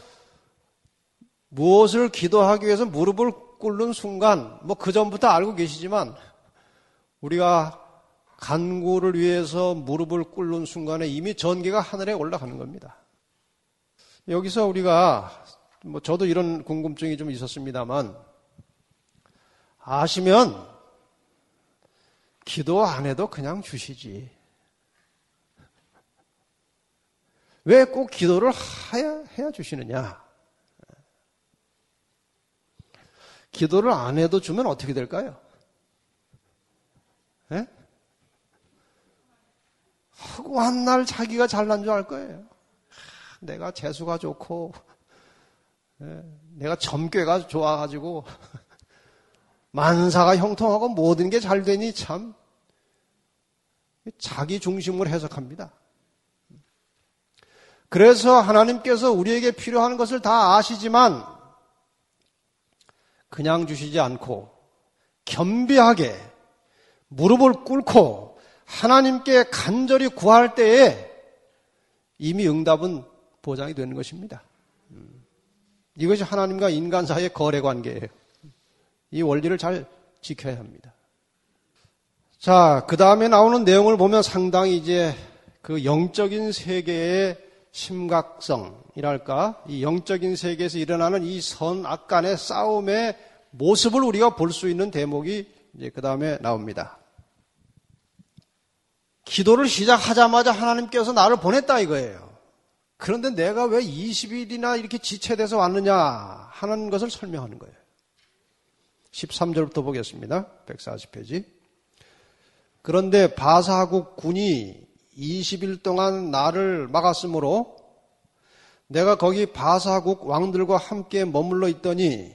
무엇을 기도하기 위해서 무릎을 꿇는 순간, 뭐 그 전부터 알고 계시지만 우리가 간구를 위해서 무릎을 꿇는 순간에 이미 전기가 하늘에 올라가는 겁니다. 여기서 우리가, 뭐 저도 이런 궁금증이 좀 있었습니다만, 아시면 기도 안 해도 그냥 주시지. 왜 꼭 기도를 해야, 해야 주시느냐? 기도를 안 해도 주면 어떻게 될까요? 예? 하고 한 날 자기가 잘난 줄 알 거예요. 내가 재수가 좋고, 예? 내가 점괘가 좋아가지고, 만사가 형통하고 모든 게 잘 되니 참, 자기 중심으로 해석합니다. 그래서 하나님께서 우리에게 필요한 것을 다 아시지만 그냥 주시지 않고 겸비하게 무릎을 꿇고 하나님께 간절히 구할 때에 이미 응답은 보장이 되는 것입니다. 이것이 하나님과 인간 사이의 거래 관계예요. 이 원리를 잘 지켜야 합니다. 자, 그 다음에 나오는 내용을 보면 상당히 이제 그 영적인 세계의 심각성이랄까, 이 영적인 세계에서 일어나는 이 선악 간의 싸움의 모습을 우리가 볼 수 있는 대목이 이제 그 다음에 나옵니다. 기도를 시작하자마자 하나님께서 나를 보냈다 이거예요. 그런데 내가 왜 이십 일이나 이렇게 지체돼서 왔느냐 하는 것을 설명하는 거예요. 십삼 절부터 보겠습니다. 백사십 페이지. 그런데 바사국 군이 이십 일 동안 나를 막았으므로 내가 거기 바사국 왕들과 함께 머물러 있더니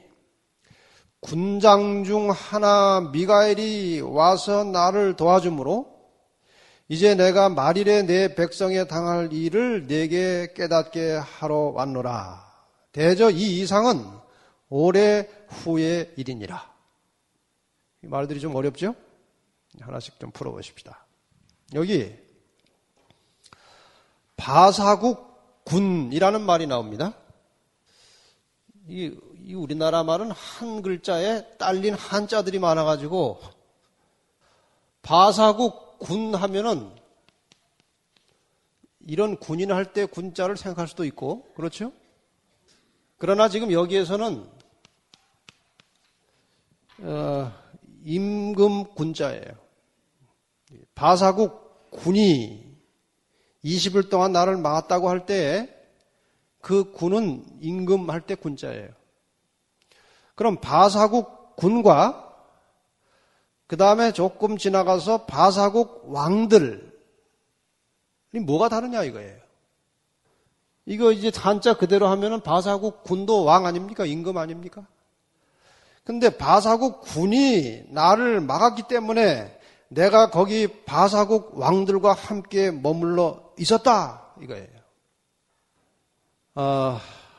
군장 중 하나 미가엘이 와서 나를 도와주므로 이제 내가 말일에 내 백성에 당할 일을 내게 깨닫게 하러 왔노라. 대저 이 이상은 오래 후의 일이니라. 이 말들이 좀 어렵죠? 하나씩 좀 풀어보십시다. 여기 바사국 군이라는 말이 나옵니다. 이, 이 우리나라 말은 한 글자에 딸린 한자들이 많아가지고 바사국 군 하면은 이런 군인 할 때 군자를 생각할 수도 있고 그렇죠? 그러나 지금 여기에서는 어, 임금 군자예요. 바사국 군이 이십 일 동안 나를 막았다고 할 때 그 군은 임금 할 때 군자예요. 그럼 바사국 군과 그 다음에 조금 지나가서 바사국 왕들이 뭐가 다르냐 이거예요. 이거 이제 한자 그대로 하면은 바사국 군도 왕 아닙니까? 임금 아닙니까? 근데 바사국 군이 나를 막았기 때문에 내가 거기 바사국 왕들과 함께 머물러 있었다 이거예요. 어,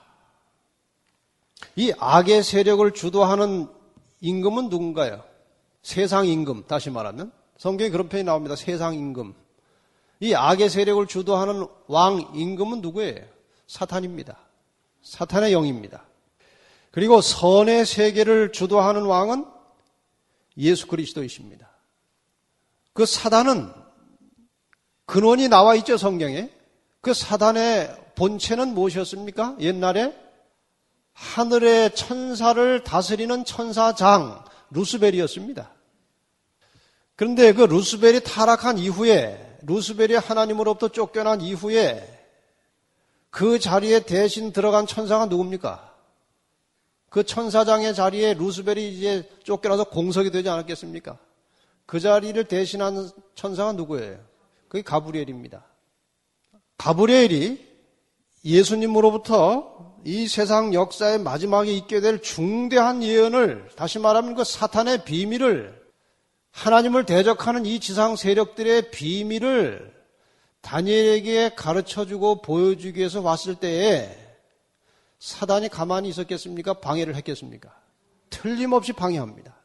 이 악의 세력을 주도하는 임금은 누군가요? 세상 임금, 다시 말하면 성경에 그런 표현이 나옵니다. 세상 임금. 이 악의 세력을 주도하는 왕 임금은 누구예요? 사탄입니다. 사탄의 영입니다. 그리고 선의 세계를 주도하는 왕은 예수 그리스도이십니다. 그 사단은 근원이 나와 있죠, 성경에. 그 사단의 본체는 무엇이었습니까? 옛날에 하늘의 천사를 다스리는 천사장 루스벨이었습니다. 그런데 그 루스벨이 타락한 이후에, 루스벨이 하나님으로부터 쫓겨난 이후에 그 자리에 대신 들어간 천사가 누굽니까? 그 천사장의 자리에 루스벨이 이제 쫓겨나서 공석이 되지 않았겠습니까? 그 자리를 대신한 천사가 누구예요? 그게 가브리엘입니다. 가브리엘이 예수님으로부터 이 세상 역사의 마지막에 있게 될 중대한 예언을, 다시 말하면 그 사탄의 비밀을, 하나님을 대적하는 이 지상 세력들의 비밀을 다니엘에게 가르쳐주고 보여주기 위해서 왔을 때에 사단이 가만히 있었겠습니까? 방해를 했겠습니까? 틀림없이 방해합니다.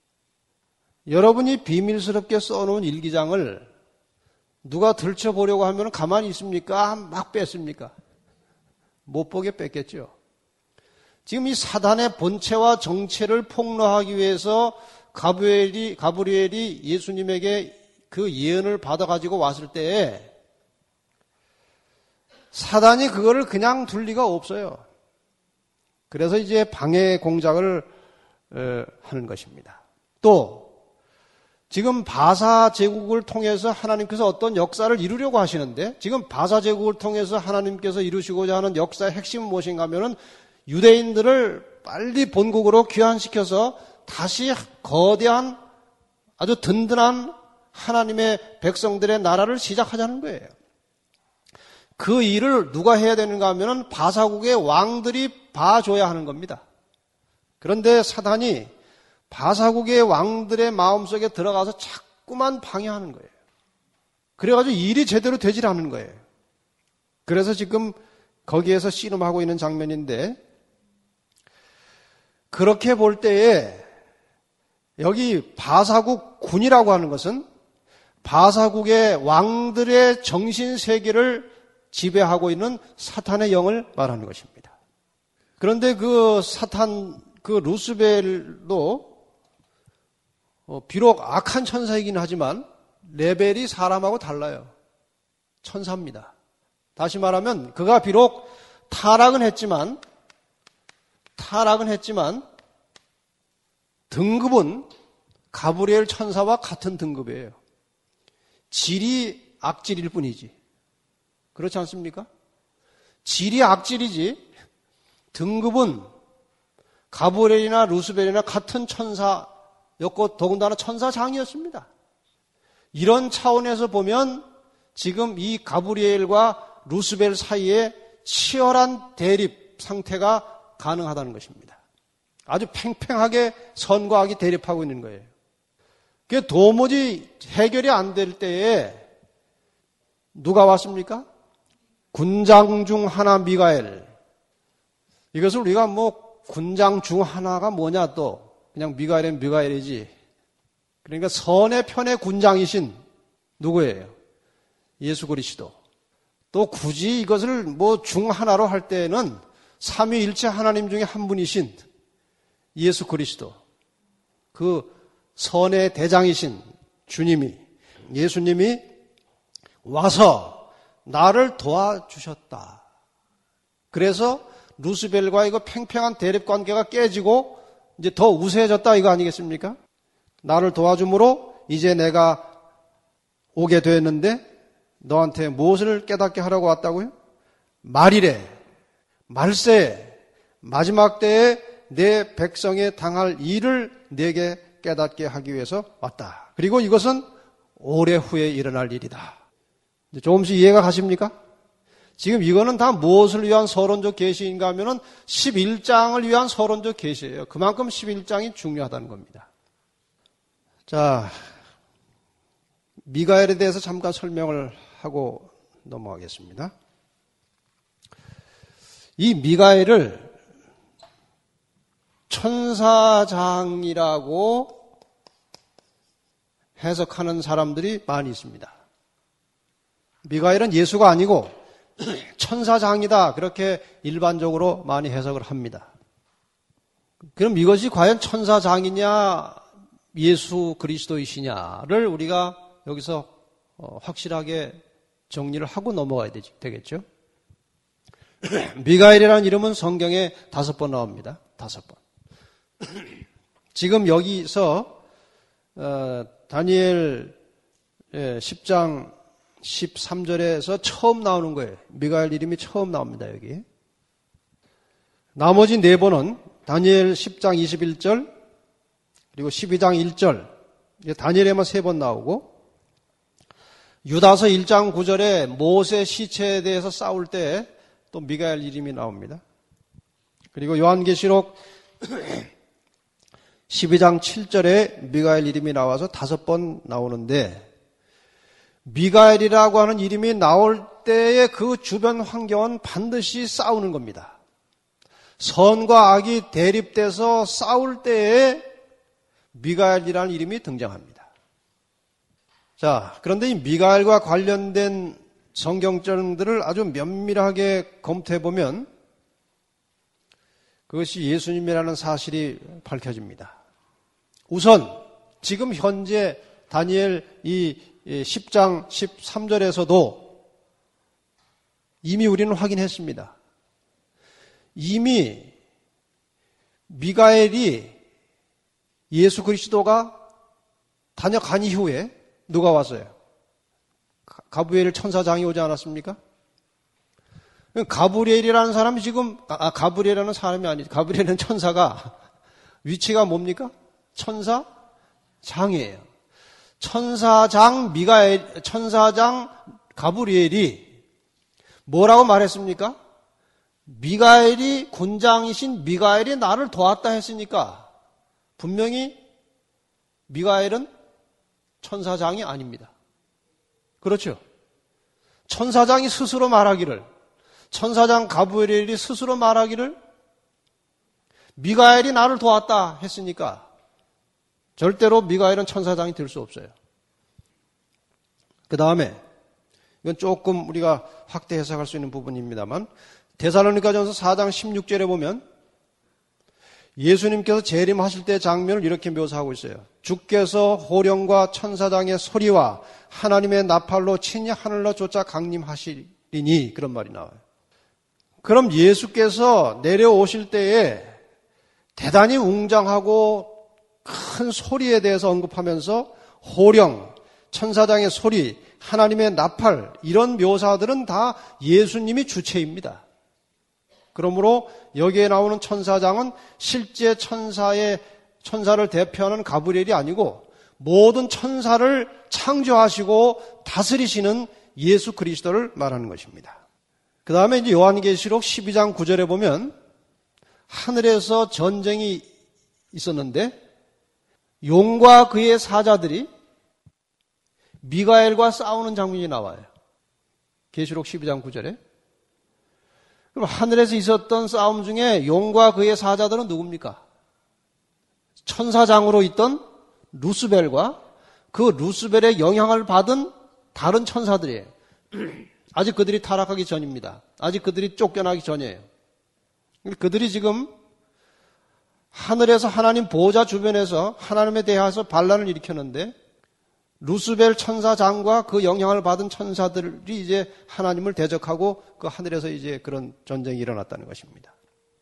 여러분이 비밀스럽게 써놓은 일기장을 누가 들춰보려고 하면 가만히 있습니까? 막 뺐습니까? 못 보게 뺐겠죠. 지금 이 사단의 본체와 정체를 폭로하기 위해서 가브리엘이, 가브리엘이 예수님에게 그 예언을 받아가지고 왔을 때에 사단이 그거를 그냥 둘 리가 없어요. 그래서 이제 방해 공작을 하는 것입니다. 또 지금 바사 제국을 통해서 하나님께서 어떤 역사를 이루려고 하시는데, 지금 바사 제국을 통해서 하나님께서 이루시고자 하는 역사의 핵심은 무엇인가 하면은 유대인들을 빨리 본국으로 귀환시켜서 다시 거대한 아주 든든한 하나님의 백성들의 나라를 시작하자는 거예요. 그 일을 누가 해야 되는가 하면은 바사국의 왕들이 봐줘야 하는 겁니다. 그런데 사단이 바사국의 왕들의 마음속에 들어가서 자꾸만 방해하는 거예요. 그래가지고 일이 제대로 되질 않는 거예요. 그래서 지금 거기에서 씨름하고 있는 장면인데, 그렇게 볼 때에 여기 바사국 군이라고 하는 것은 바사국의 왕들의 정신세계를 지배하고 있는 사탄의 영을 말하는 것입니다. 그런데 그 사탄, 그 루스벨도 비록 악한 천사이긴 하지만 레벨이 사람하고 달라요. 천사입니다. 다시 말하면 그가 비록 타락은 했지만 타락은 했지만 등급은 가브리엘 천사와 같은 등급이에요. 질이 악질일 뿐이지. 그렇지 않습니까? 질이 악질이지 등급은 가브리엘이나 루스벨이나 같은 천사였고 더군다나 천사장이었습니다. 이런 차원에서 보면 지금 이 가브리엘과 루스벨 사이에 치열한 대립 상태가 가능하다는 것입니다. 아주 팽팽하게 선과 악이 대립하고 있는 거예요. 그게 도무지 해결이 안 될 때에 누가 왔습니까? 군장 중 하나 미가엘. 이것을 우리가 뭐 군장 중 하나가 뭐냐, 또 그냥 미가엘은 미가엘이지. 그러니까 선의 편의 군장이신 누구예요? 예수 그리스도. 또 굳이 이것을 뭐 중 하나로 할 때는 삼위일체 하나님 중에 한 분이신 예수 그리스도. 그 선의 대장이신 주님이, 예수님이 와서 나를 도와주셨다. 그래서 루스벨과 이거 팽팽한 대립 관계가 깨지고 이제 더 우세해졌다 이거 아니겠습니까? 나를 도와줌으로 이제 내가 오게 되었는데 너한테 무엇을 깨닫게 하라고 왔다고요? 말이래, 말세에, 마지막 때에 내 백성에 당할 일을 내게 깨닫게 하기 위해서 왔다. 그리고 이것은 오래 후에 일어날 일이다. 조금씩 이해가 가십니까? 지금 이거는 다 무엇을 위한 서론적 계시인가 하면은 십일 장을 위한 서론적 계시예요. 그만큼 십일 장이 중요하다는 겁니다. 자, 미가엘에 대해서 잠깐 설명을 하고 넘어가겠습니다. 이 미가엘을 천사장이라고 해석하는 사람들이 많이 있습니다. 미가엘은 예수가 아니고 천사장이다, 그렇게 일반적으로 많이 해석을 합니다. 그럼 이것이 과연 천사장이냐 예수 그리스도이시냐를 우리가 여기서 확실하게 정리를 하고 넘어가야 되겠죠. 미가엘이라는 이름은 성경에 다섯 번 나옵니다. 다섯 번. 지금 여기서 어, 다니엘 십 장 십삼 절에서 처음 나오는 거예요. 미가엘 이름이 처음 나옵니다. 여기. 나머지 네 번은 다니엘 십 장 이십일 절 그리고 십이 장 일 절 다니엘에만 세 번 나오고, 유다서 일 장 구 절에 모세 시체에 대해서 싸울 때 또 미가엘 이름이 나옵니다. 그리고 요한계시록 십이 장 칠 절에 미가엘 이름이 나와서 다섯 번 나오는데, 미가엘이라고 하는 이름이 나올 때의 그 주변 환경은 반드시 싸우는 겁니다. 선과 악이 대립돼서 싸울 때에 미가엘이라는 이름이 등장합니다. 자, 그런데 이 미가엘과 관련된 성경절들을 아주 면밀하게 검토해보면 그것이 예수님이라는 사실이 밝혀집니다. 우선 지금 현재 다니엘 이 십 장 십삼 절에서도 이미 우리는 확인했습니다. 이미 미가엘이 예수 그리스도가 다녀간 이후에 누가 왔어요? 가브리엘 천사장이 오지 않았습니까? 가브리엘이라는 사람이 지금, 아, 가브리엘이라는 사람이 아니죠. 가브리엘은 천사가 위치가 뭡니까? 천사장이에요. 천사장 미가엘, 천사장 가브리엘이 뭐라고 말했습니까? 미가엘이, 군장이신 미가엘이 나를 도왔다 했으니까 분명히 미가엘은 천사장이 아닙니다. 그렇죠? 천사장이 스스로 말하기를, 천사장 가브리엘이 스스로 말하기를 미가엘이 나를 도왔다 했으니까 절대로 미가엘은 천사장이 될 수 없어요. 그 다음에 이건 조금 우리가 확대 해석할 수 있는 부분입니다만, 데살로니가전서 사 장 십육 절에 보면 예수님께서 재림하실 때 장면을 이렇게 묘사하고 있어요. 주께서 호령과 천사장의 소리와 하나님의 나팔로 친히 하늘로 쫓아 강림하시리니, 그런 말이 나와요. 그럼 예수께서 내려오실 때에 대단히 웅장하고 큰 소리에 대해서 언급하면서 호령, 천사장의 소리, 하나님의 나팔, 이런 묘사들은 다 예수님이 주체입니다. 그러므로 여기에 나오는 천사장은 실제 천사의, 천사를 대표하는 가브리엘이 아니고 모든 천사를 창조하시고 다스리시는 예수 그리스도를 말하는 것입니다. 그 다음에 이제 요한계시록 십이 장 구 절에 보면 하늘에서 전쟁이 있었는데 용과 그의 사자들이 미가엘과 싸우는 장면이 나와요. 계시록 십이 장 구 절에. 그럼 하늘에서 있었던 싸움 중에 용과 그의 사자들은 누굽니까? 천사장으로 있던 루스벨과 그 루스벨의 영향을 받은 다른 천사들이에요. 아직 그들이 타락하기 전입니다. 아직 그들이 쫓겨나기 전이에요. 그들이 지금 하늘에서 하나님 보호자 주변에서 하나님에 대해서 반란을 일으켰는데, 루스벨 천사장과 그 영향을 받은 천사들이 이제 하나님을 대적하고 그 하늘에서 이제 그런 전쟁이 일어났다는 것입니다.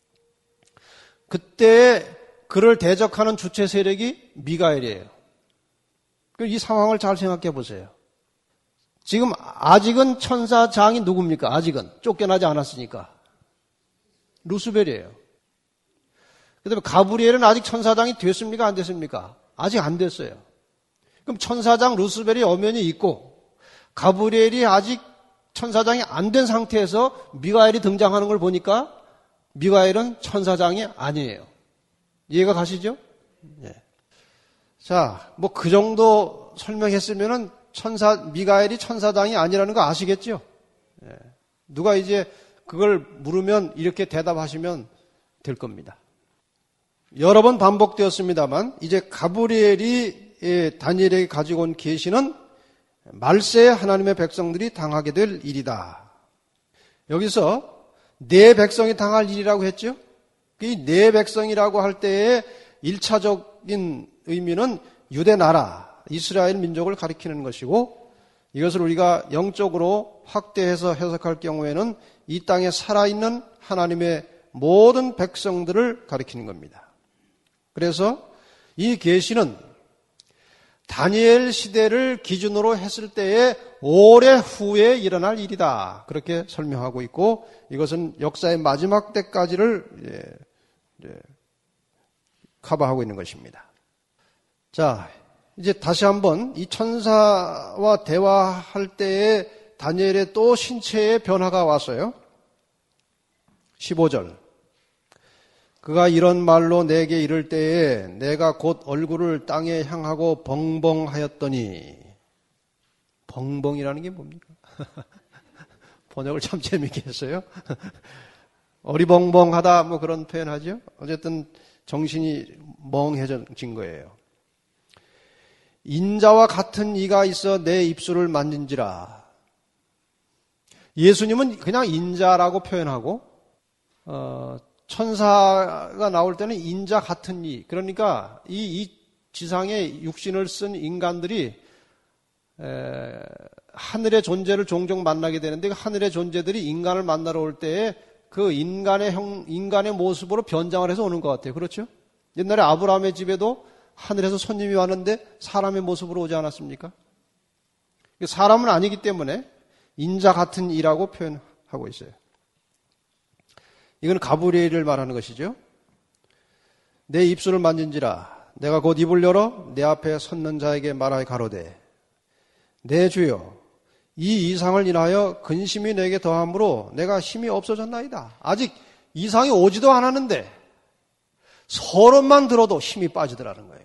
그때 그를 대적하는 주체 세력이 미가엘이에요. 이 상황을 잘 생각해 보세요. 지금 아직은 천사장이 누굽니까? 아직은 쫓겨나지 않았으니까 루스벨이에요. 그다음에 가브리엘은 아직 천사장이 됐습니까? 안 됐습니까? 아직 안 됐어요. 그럼 천사장 루스벨이 엄연히 있고 가브리엘이 아직 천사장이 안 된 상태에서 미가엘이 등장하는 걸 보니까 미가엘은 천사장이 아니에요. 이해가 가시죠? 네. 자, 뭐 그 정도 설명했으면은 천사, 미가엘이 천사장이 아니라는 거 아시겠죠? 누가 이제 그걸 물으면 이렇게 대답하시면 될 겁니다. 여러 번 반복되었습니다만 이제 가브리엘이 다니엘에게 가지고 온 계시는 말세에 하나님의 백성들이 당하게 될 일이다. 여기서 내 백성이 당할 일이라고 했죠. 이 내 백성이라고 할 때의 일차적인 의미는 유대 나라, 이스라엘 민족을 가리키는 것이고, 이것을 우리가 영적으로 확대해서 해석할 경우에는 이 땅에 살아있는 하나님의 모든 백성들을 가리키는 겁니다. 그래서 이 계시는 다니엘 시대를 기준으로 했을 때에 오래 후에 일어날 일이다. 그렇게 설명하고 있고, 이것은 역사의 마지막 때까지를 예, 예, 커버하고 있는 것입니다. 자, 이제 다시 한번 이 천사와 대화할 때에 다니엘의 또 신체의 변화가 왔어요. 십오 절. 그가 이런 말로 내게 이를 때에 내가 곧 얼굴을 땅에 향하고 벙벙하였더니, 벙벙이라는 게 뭡니까? 번역을 참 재밌게 했어요. 어리벙벙하다 뭐 그런 표현하죠. 어쨌든 정신이 멍해진 거예요. 인자와 같은 이가 있어 내 입술을 만진지라. 예수님은 그냥 인자라고 표현하고 어, 천사가 나올 때는 인자 같은 이. 그러니까 이, 이 지상에 육신을 쓴 인간들이 에, 하늘의 존재를 종종 만나게 되는데 그 하늘의 존재들이 인간을 만나러 올 때에 그 인간의 형, 인간의 모습으로 변장을 해서 오는 것 같아요. 그렇죠? 옛날에 아브라함의 집에도 하늘에서 손님이 왔는데 사람의 모습으로 오지 않았습니까? 사람은 아니기 때문에 인자 같은 이라고 표현하고 있어요. 이건 가브리엘을 말하는 것이죠. 내 입술을 만진지라 내가 곧 입을 열어 내 앞에 섰는 자에게 말하여 가로되 내 주여 이 이상을 인하여 근심이 내게 더함으로 내가 힘이 없어졌나이다. 아직 이상이 오지도 않았는데 서론만 들어도 힘이 빠지더라는 거예요.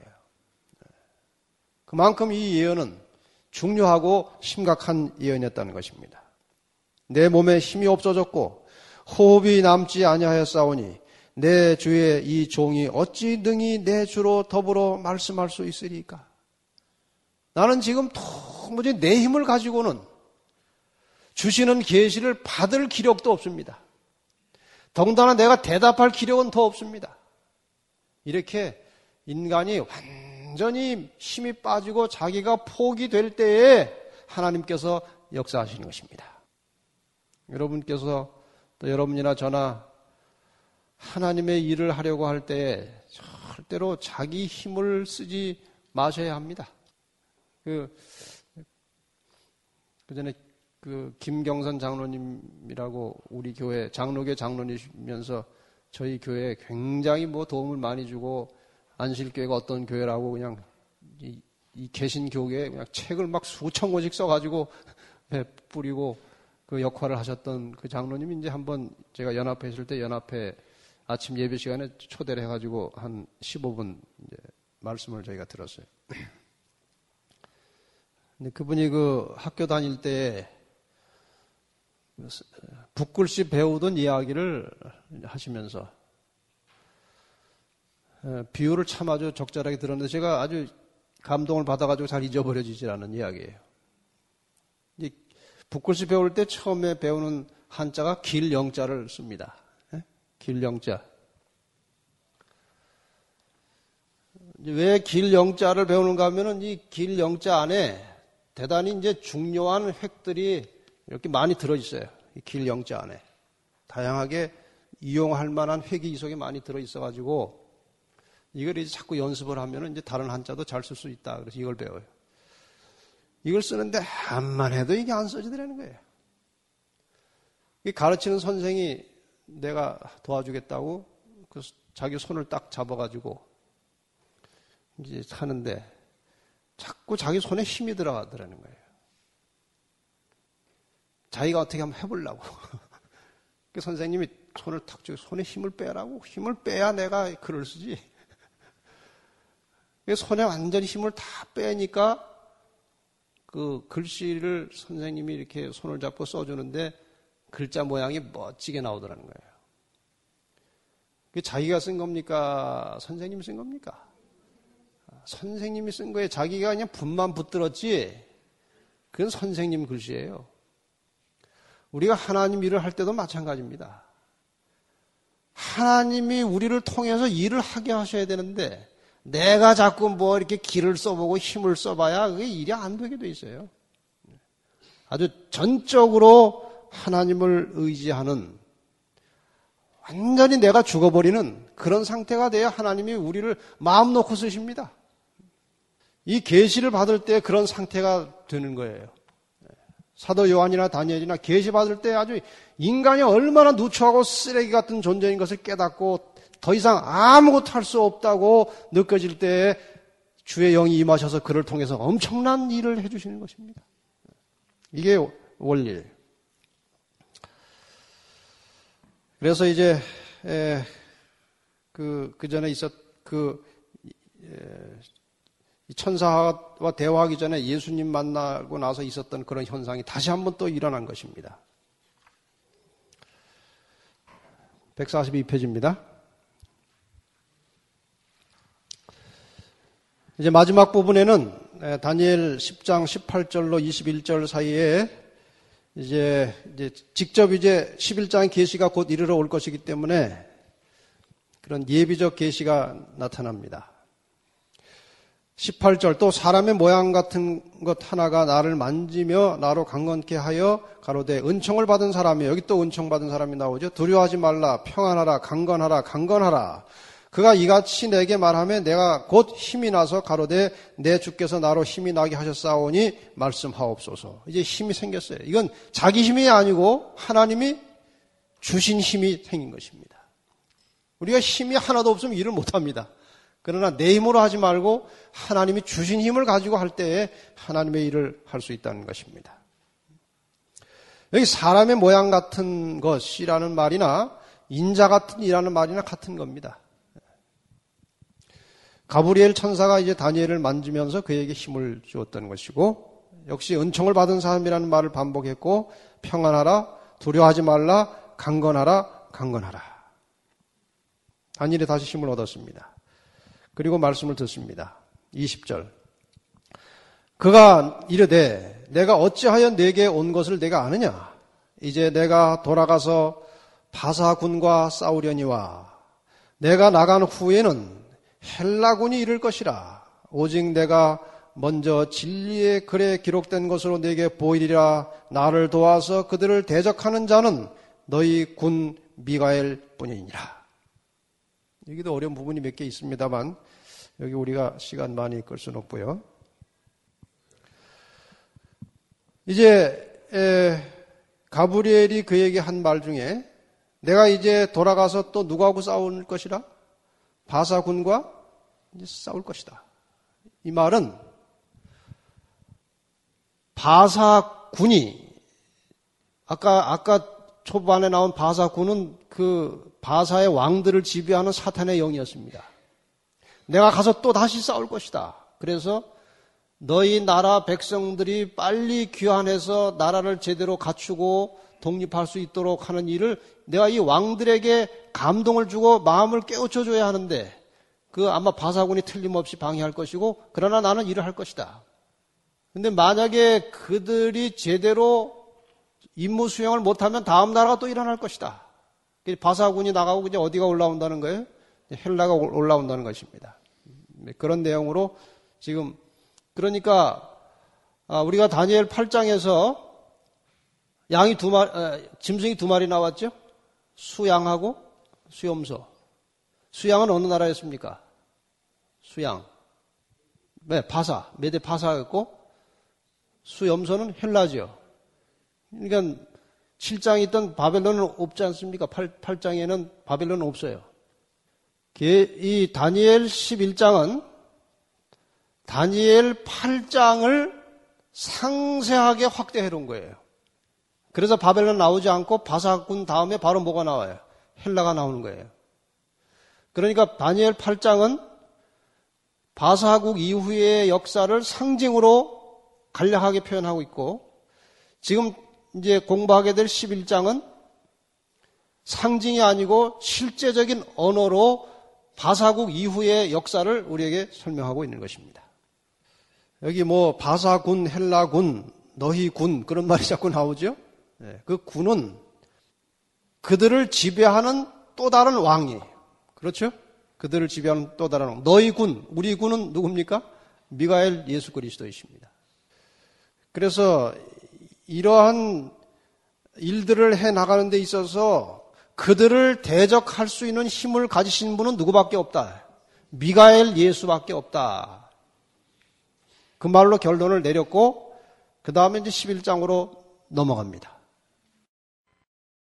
그만큼 이 예언은 중요하고 심각한 예언이었다는 것입니다. 내 몸에 힘이 없어졌고 호흡이 남지 아니하였사오니 내 주의 이 종이 어찌 능히 내 주로 더불어 말씀할 수 있으리까? 나는 지금 도무지 내 힘을 가지고는 주시는 계시를 받을 기력도 없습니다. 더군다나 내가 대답할 기력은 더 없습니다. 이렇게 인간이 완전히 힘이 빠지고 자기가 포기될 때에 하나님께서 역사하시는 것입니다. 여러분께서 또 여러분이나 저나 하나님의 일을 하려고 할 때 절대로 자기 힘을 쓰지 마셔야 합니다. 그, 그 전에 그 김경선 장로님이라고 우리 교회 장로교 장로님이면서 저희 교회에 굉장히 뭐 도움을 많이 주고 안실교회가 어떤 교회라고 그냥 이, 이 개신교계에 그냥 책을 막 수천 권씩 써가지고 뿌리고 그 역할을 하셨던 그 장로님이 이제 한번 제가 연합회 있을 때 연합회 아침 예배 시간에 초대를 해가지고 한 십오 분 이제 말씀을 저희가 들었어요. 근데 그분이 그 학교 다닐 때 붓글씨 배우던 이야기를 하시면서 비유를 참 아주 적절하게 들었는데 제가 아주 감동을 받아가지고 잘 잊어버려지지 않은 이야기예요. 붓글씨 배울 때 처음에 배우는 한자가 길영자를 씁니다. 길영자. 왜 길영자를 배우는가 하면은 이 길영자 안에 대단히 이제 중요한 획들이 이렇게 많이 들어있어요. 이 길영자 안에. 다양하게 이용할 만한 획이 이 속에 많이 들어있어가지고 이걸 이제 자꾸 연습을 하면은 이제 다른 한자도 잘 쓸 수 있다. 그래서 이걸 배워요. 이걸 쓰는데 한만 해도 이게 안 써지더라는 거예요. 가르치는 선생이 내가 도와주겠다고 그 자기 손을 딱 잡아가지고 이제 하는데 자꾸 자기 손에 힘이 들어가더라는 거예요. 자기가 어떻게 한번 해보려고. 그 선생님이 손을 탁 쥐고 손에 힘을 빼라고. 힘을 빼야 내가 글을 쓰지. 손에 완전히 힘을 다 빼니까 그 글씨를 선생님이 이렇게 손을 잡고 써주는데 글자 모양이 멋지게 나오더라는 거예요. 그게 자기가 쓴 겁니까? 선생님이 쓴 겁니까? 선생님이 쓴 거에 자기가 그냥 붓만 붙들었지, 그건 선생님 글씨예요. 우리가 하나님 일을 할 때도 마찬가지입니다. 하나님이 우리를 통해서 일을 하게 하셔야 되는데 내가 자꾸 뭐 이렇게 기를 써보고 힘을 써봐야 그게 일이 안 되게 돼 있어요. 아주 전적으로 하나님을 의지하는, 완전히 내가 죽어버리는 그런 상태가 돼야 하나님이 우리를 마음 놓고 쓰십니다. 이 계시를 받을 때 그런 상태가 되는 거예요. 사도 요한이나 다니엘이나 계시 받을 때 아주 인간이 얼마나 누추하고 쓰레기 같은 존재인 것을 깨닫고 더 이상 아무것도 할 수 없다고 느껴질 때에 주의 영이 임하셔서 그를 통해서 엄청난 일을 해주시는 것입니다. 이게 원리. 그래서 이제 에, 그, 그 전에 있었 그 에, 천사와 대화하기 전에 예수님 만나고 나서 있었던 그런 현상이 다시 한번 또 일어난 것입니다. 백사십이 페이지입니다. 이제 마지막 부분에는 다니엘 십 장 십팔 절로 이십일 절 사이에 이제, 이제 직접 이제 십일 장 계시가 곧 이르러 올 것이기 때문에 그런 예비적 계시가 나타납니다. 십팔 절, 또 사람의 모양 같은 것 하나가 나를 만지며 나로 강건케 하여 가로되 은총을 받은 사람이, 여기 또 은총 받은 사람이 나오죠. 두려워하지 말라, 평안하라, 강건하라, 강건하라. 그가 이같이 내게 말하면 내가 곧 힘이 나서 가로되 내 주께서 나로 힘이 나게 하셨사오니 말씀하옵소서. 이제 힘이 생겼어요. 이건 자기 힘이 아니고 하나님이 주신 힘이 생긴 것입니다. 우리가 힘이 하나도 없으면 일을 못합니다. 그러나 내 힘으로 하지 말고 하나님이 주신 힘을 가지고 할 때에 하나님의 일을 할 수 있다는 것입니다. 여기 사람의 모양 같은 것이라는 말이나 인자 같은 이라는 말이나 같은 겁니다. 가브리엘 천사가 이제 다니엘을 만지면서 그에게 힘을 주었던 것이고, 역시 은총을 받은 사람이라는 말을 반복했고, 평안하라, 두려워하지 말라, 강건하라, 강건하라. 다니엘이 다시 힘을 얻었습니다. 그리고 말씀을 듣습니다. 이십 절. 그가 이르되 내가 어찌하여 내게 온 것을 내가 아느냐? 이제 내가 돌아가서 바사군과 싸우려니와 내가 나간 후에는 헬라군이 이를 것이라. 오직 내가 먼저 진리의 글에 기록된 것으로 내게 보이리라. 나를 도와서 그들을 대적하는 자는 너희 군 미가엘 뿐이니라. 여기도 어려운 부분이 몇 개 있습니다만 여기 우리가 시간 많이 끌 수는 없고요. 이제 에, 가브리엘이 그에게 한 말 중에 내가 이제 돌아가서 또 누구하고 싸울 것이라? 바사군과 이제 싸울 것이다. 이 말은 바사군이 아까 아까 초반에 나온 바사군은 그 바사의 왕들을 지배하는 사탄의 영이었습니다. 내가 가서 또 다시 싸울 것이다. 그래서 너희 나라 백성들이 빨리 귀환해서 나라를 제대로 갖추고 독립할 수 있도록 하는 일을 내가 이 왕들에게 감동을 주고 마음을 깨우쳐줘야 하는데 그 아마 바사군이 틀림없이 방해할 것이고 그러나 나는 일을 할 것이다. 근데 만약에 그들이 제대로 임무 수행을 못하면 다음 나라가 또 일어날 것이다. 바사군이 나가고 이제 어디가 올라온다는 거예요? 헬라가 올라온다는 것입니다. 그런 내용으로 지금 그러니까 우리가 다니엘 팔 장에서 양이 두 마리, 짐승이 두 마리 나왔죠? 수양하고 수염소. 수양은 어느 나라였습니까? 수양. 네, 바사. 메데 바사였고 수염소는 헬라지요. 그러니까 칠 장에 있던 바벨론은 없지 않습니까? 팔 장에는 바벨론은 없어요. 이 다니엘 십일 장은 다니엘 팔 장을 상세하게 확대해 놓은 거예요. 그래서 바벨론 나오지 않고 바사군 다음에 바로 뭐가 나와요? 헬라가 나오는 거예요. 그러니까 다니엘 팔 장은 바사국 이후의 역사를 상징으로 간략하게 표현하고 있고 지금 이제 공부하게 될 십일 장은 상징이 아니고 실제적인 언어로 바사국 이후의 역사를 우리에게 설명하고 있는 것입니다. 여기 뭐 바사군, 헬라군, 너희군 그런 말이 자꾸 나오죠. 그 군은 그들을 지배하는 또 다른 왕이에요. 그렇죠? 그들을 지배하는 또 다른 왕. 너희 군, 우리 군은 누굽니까? 미가엘 예수 그리스도이십니다. 그래서 이러한 일들을 해 나가는 데 있어서 그들을 대적할 수 있는 힘을 가지신 분은 누구밖에 없다. 미가엘 예수밖에 없다. 그 말로 결론을 내렸고 그 다음에 이제 십일 장으로 넘어갑니다.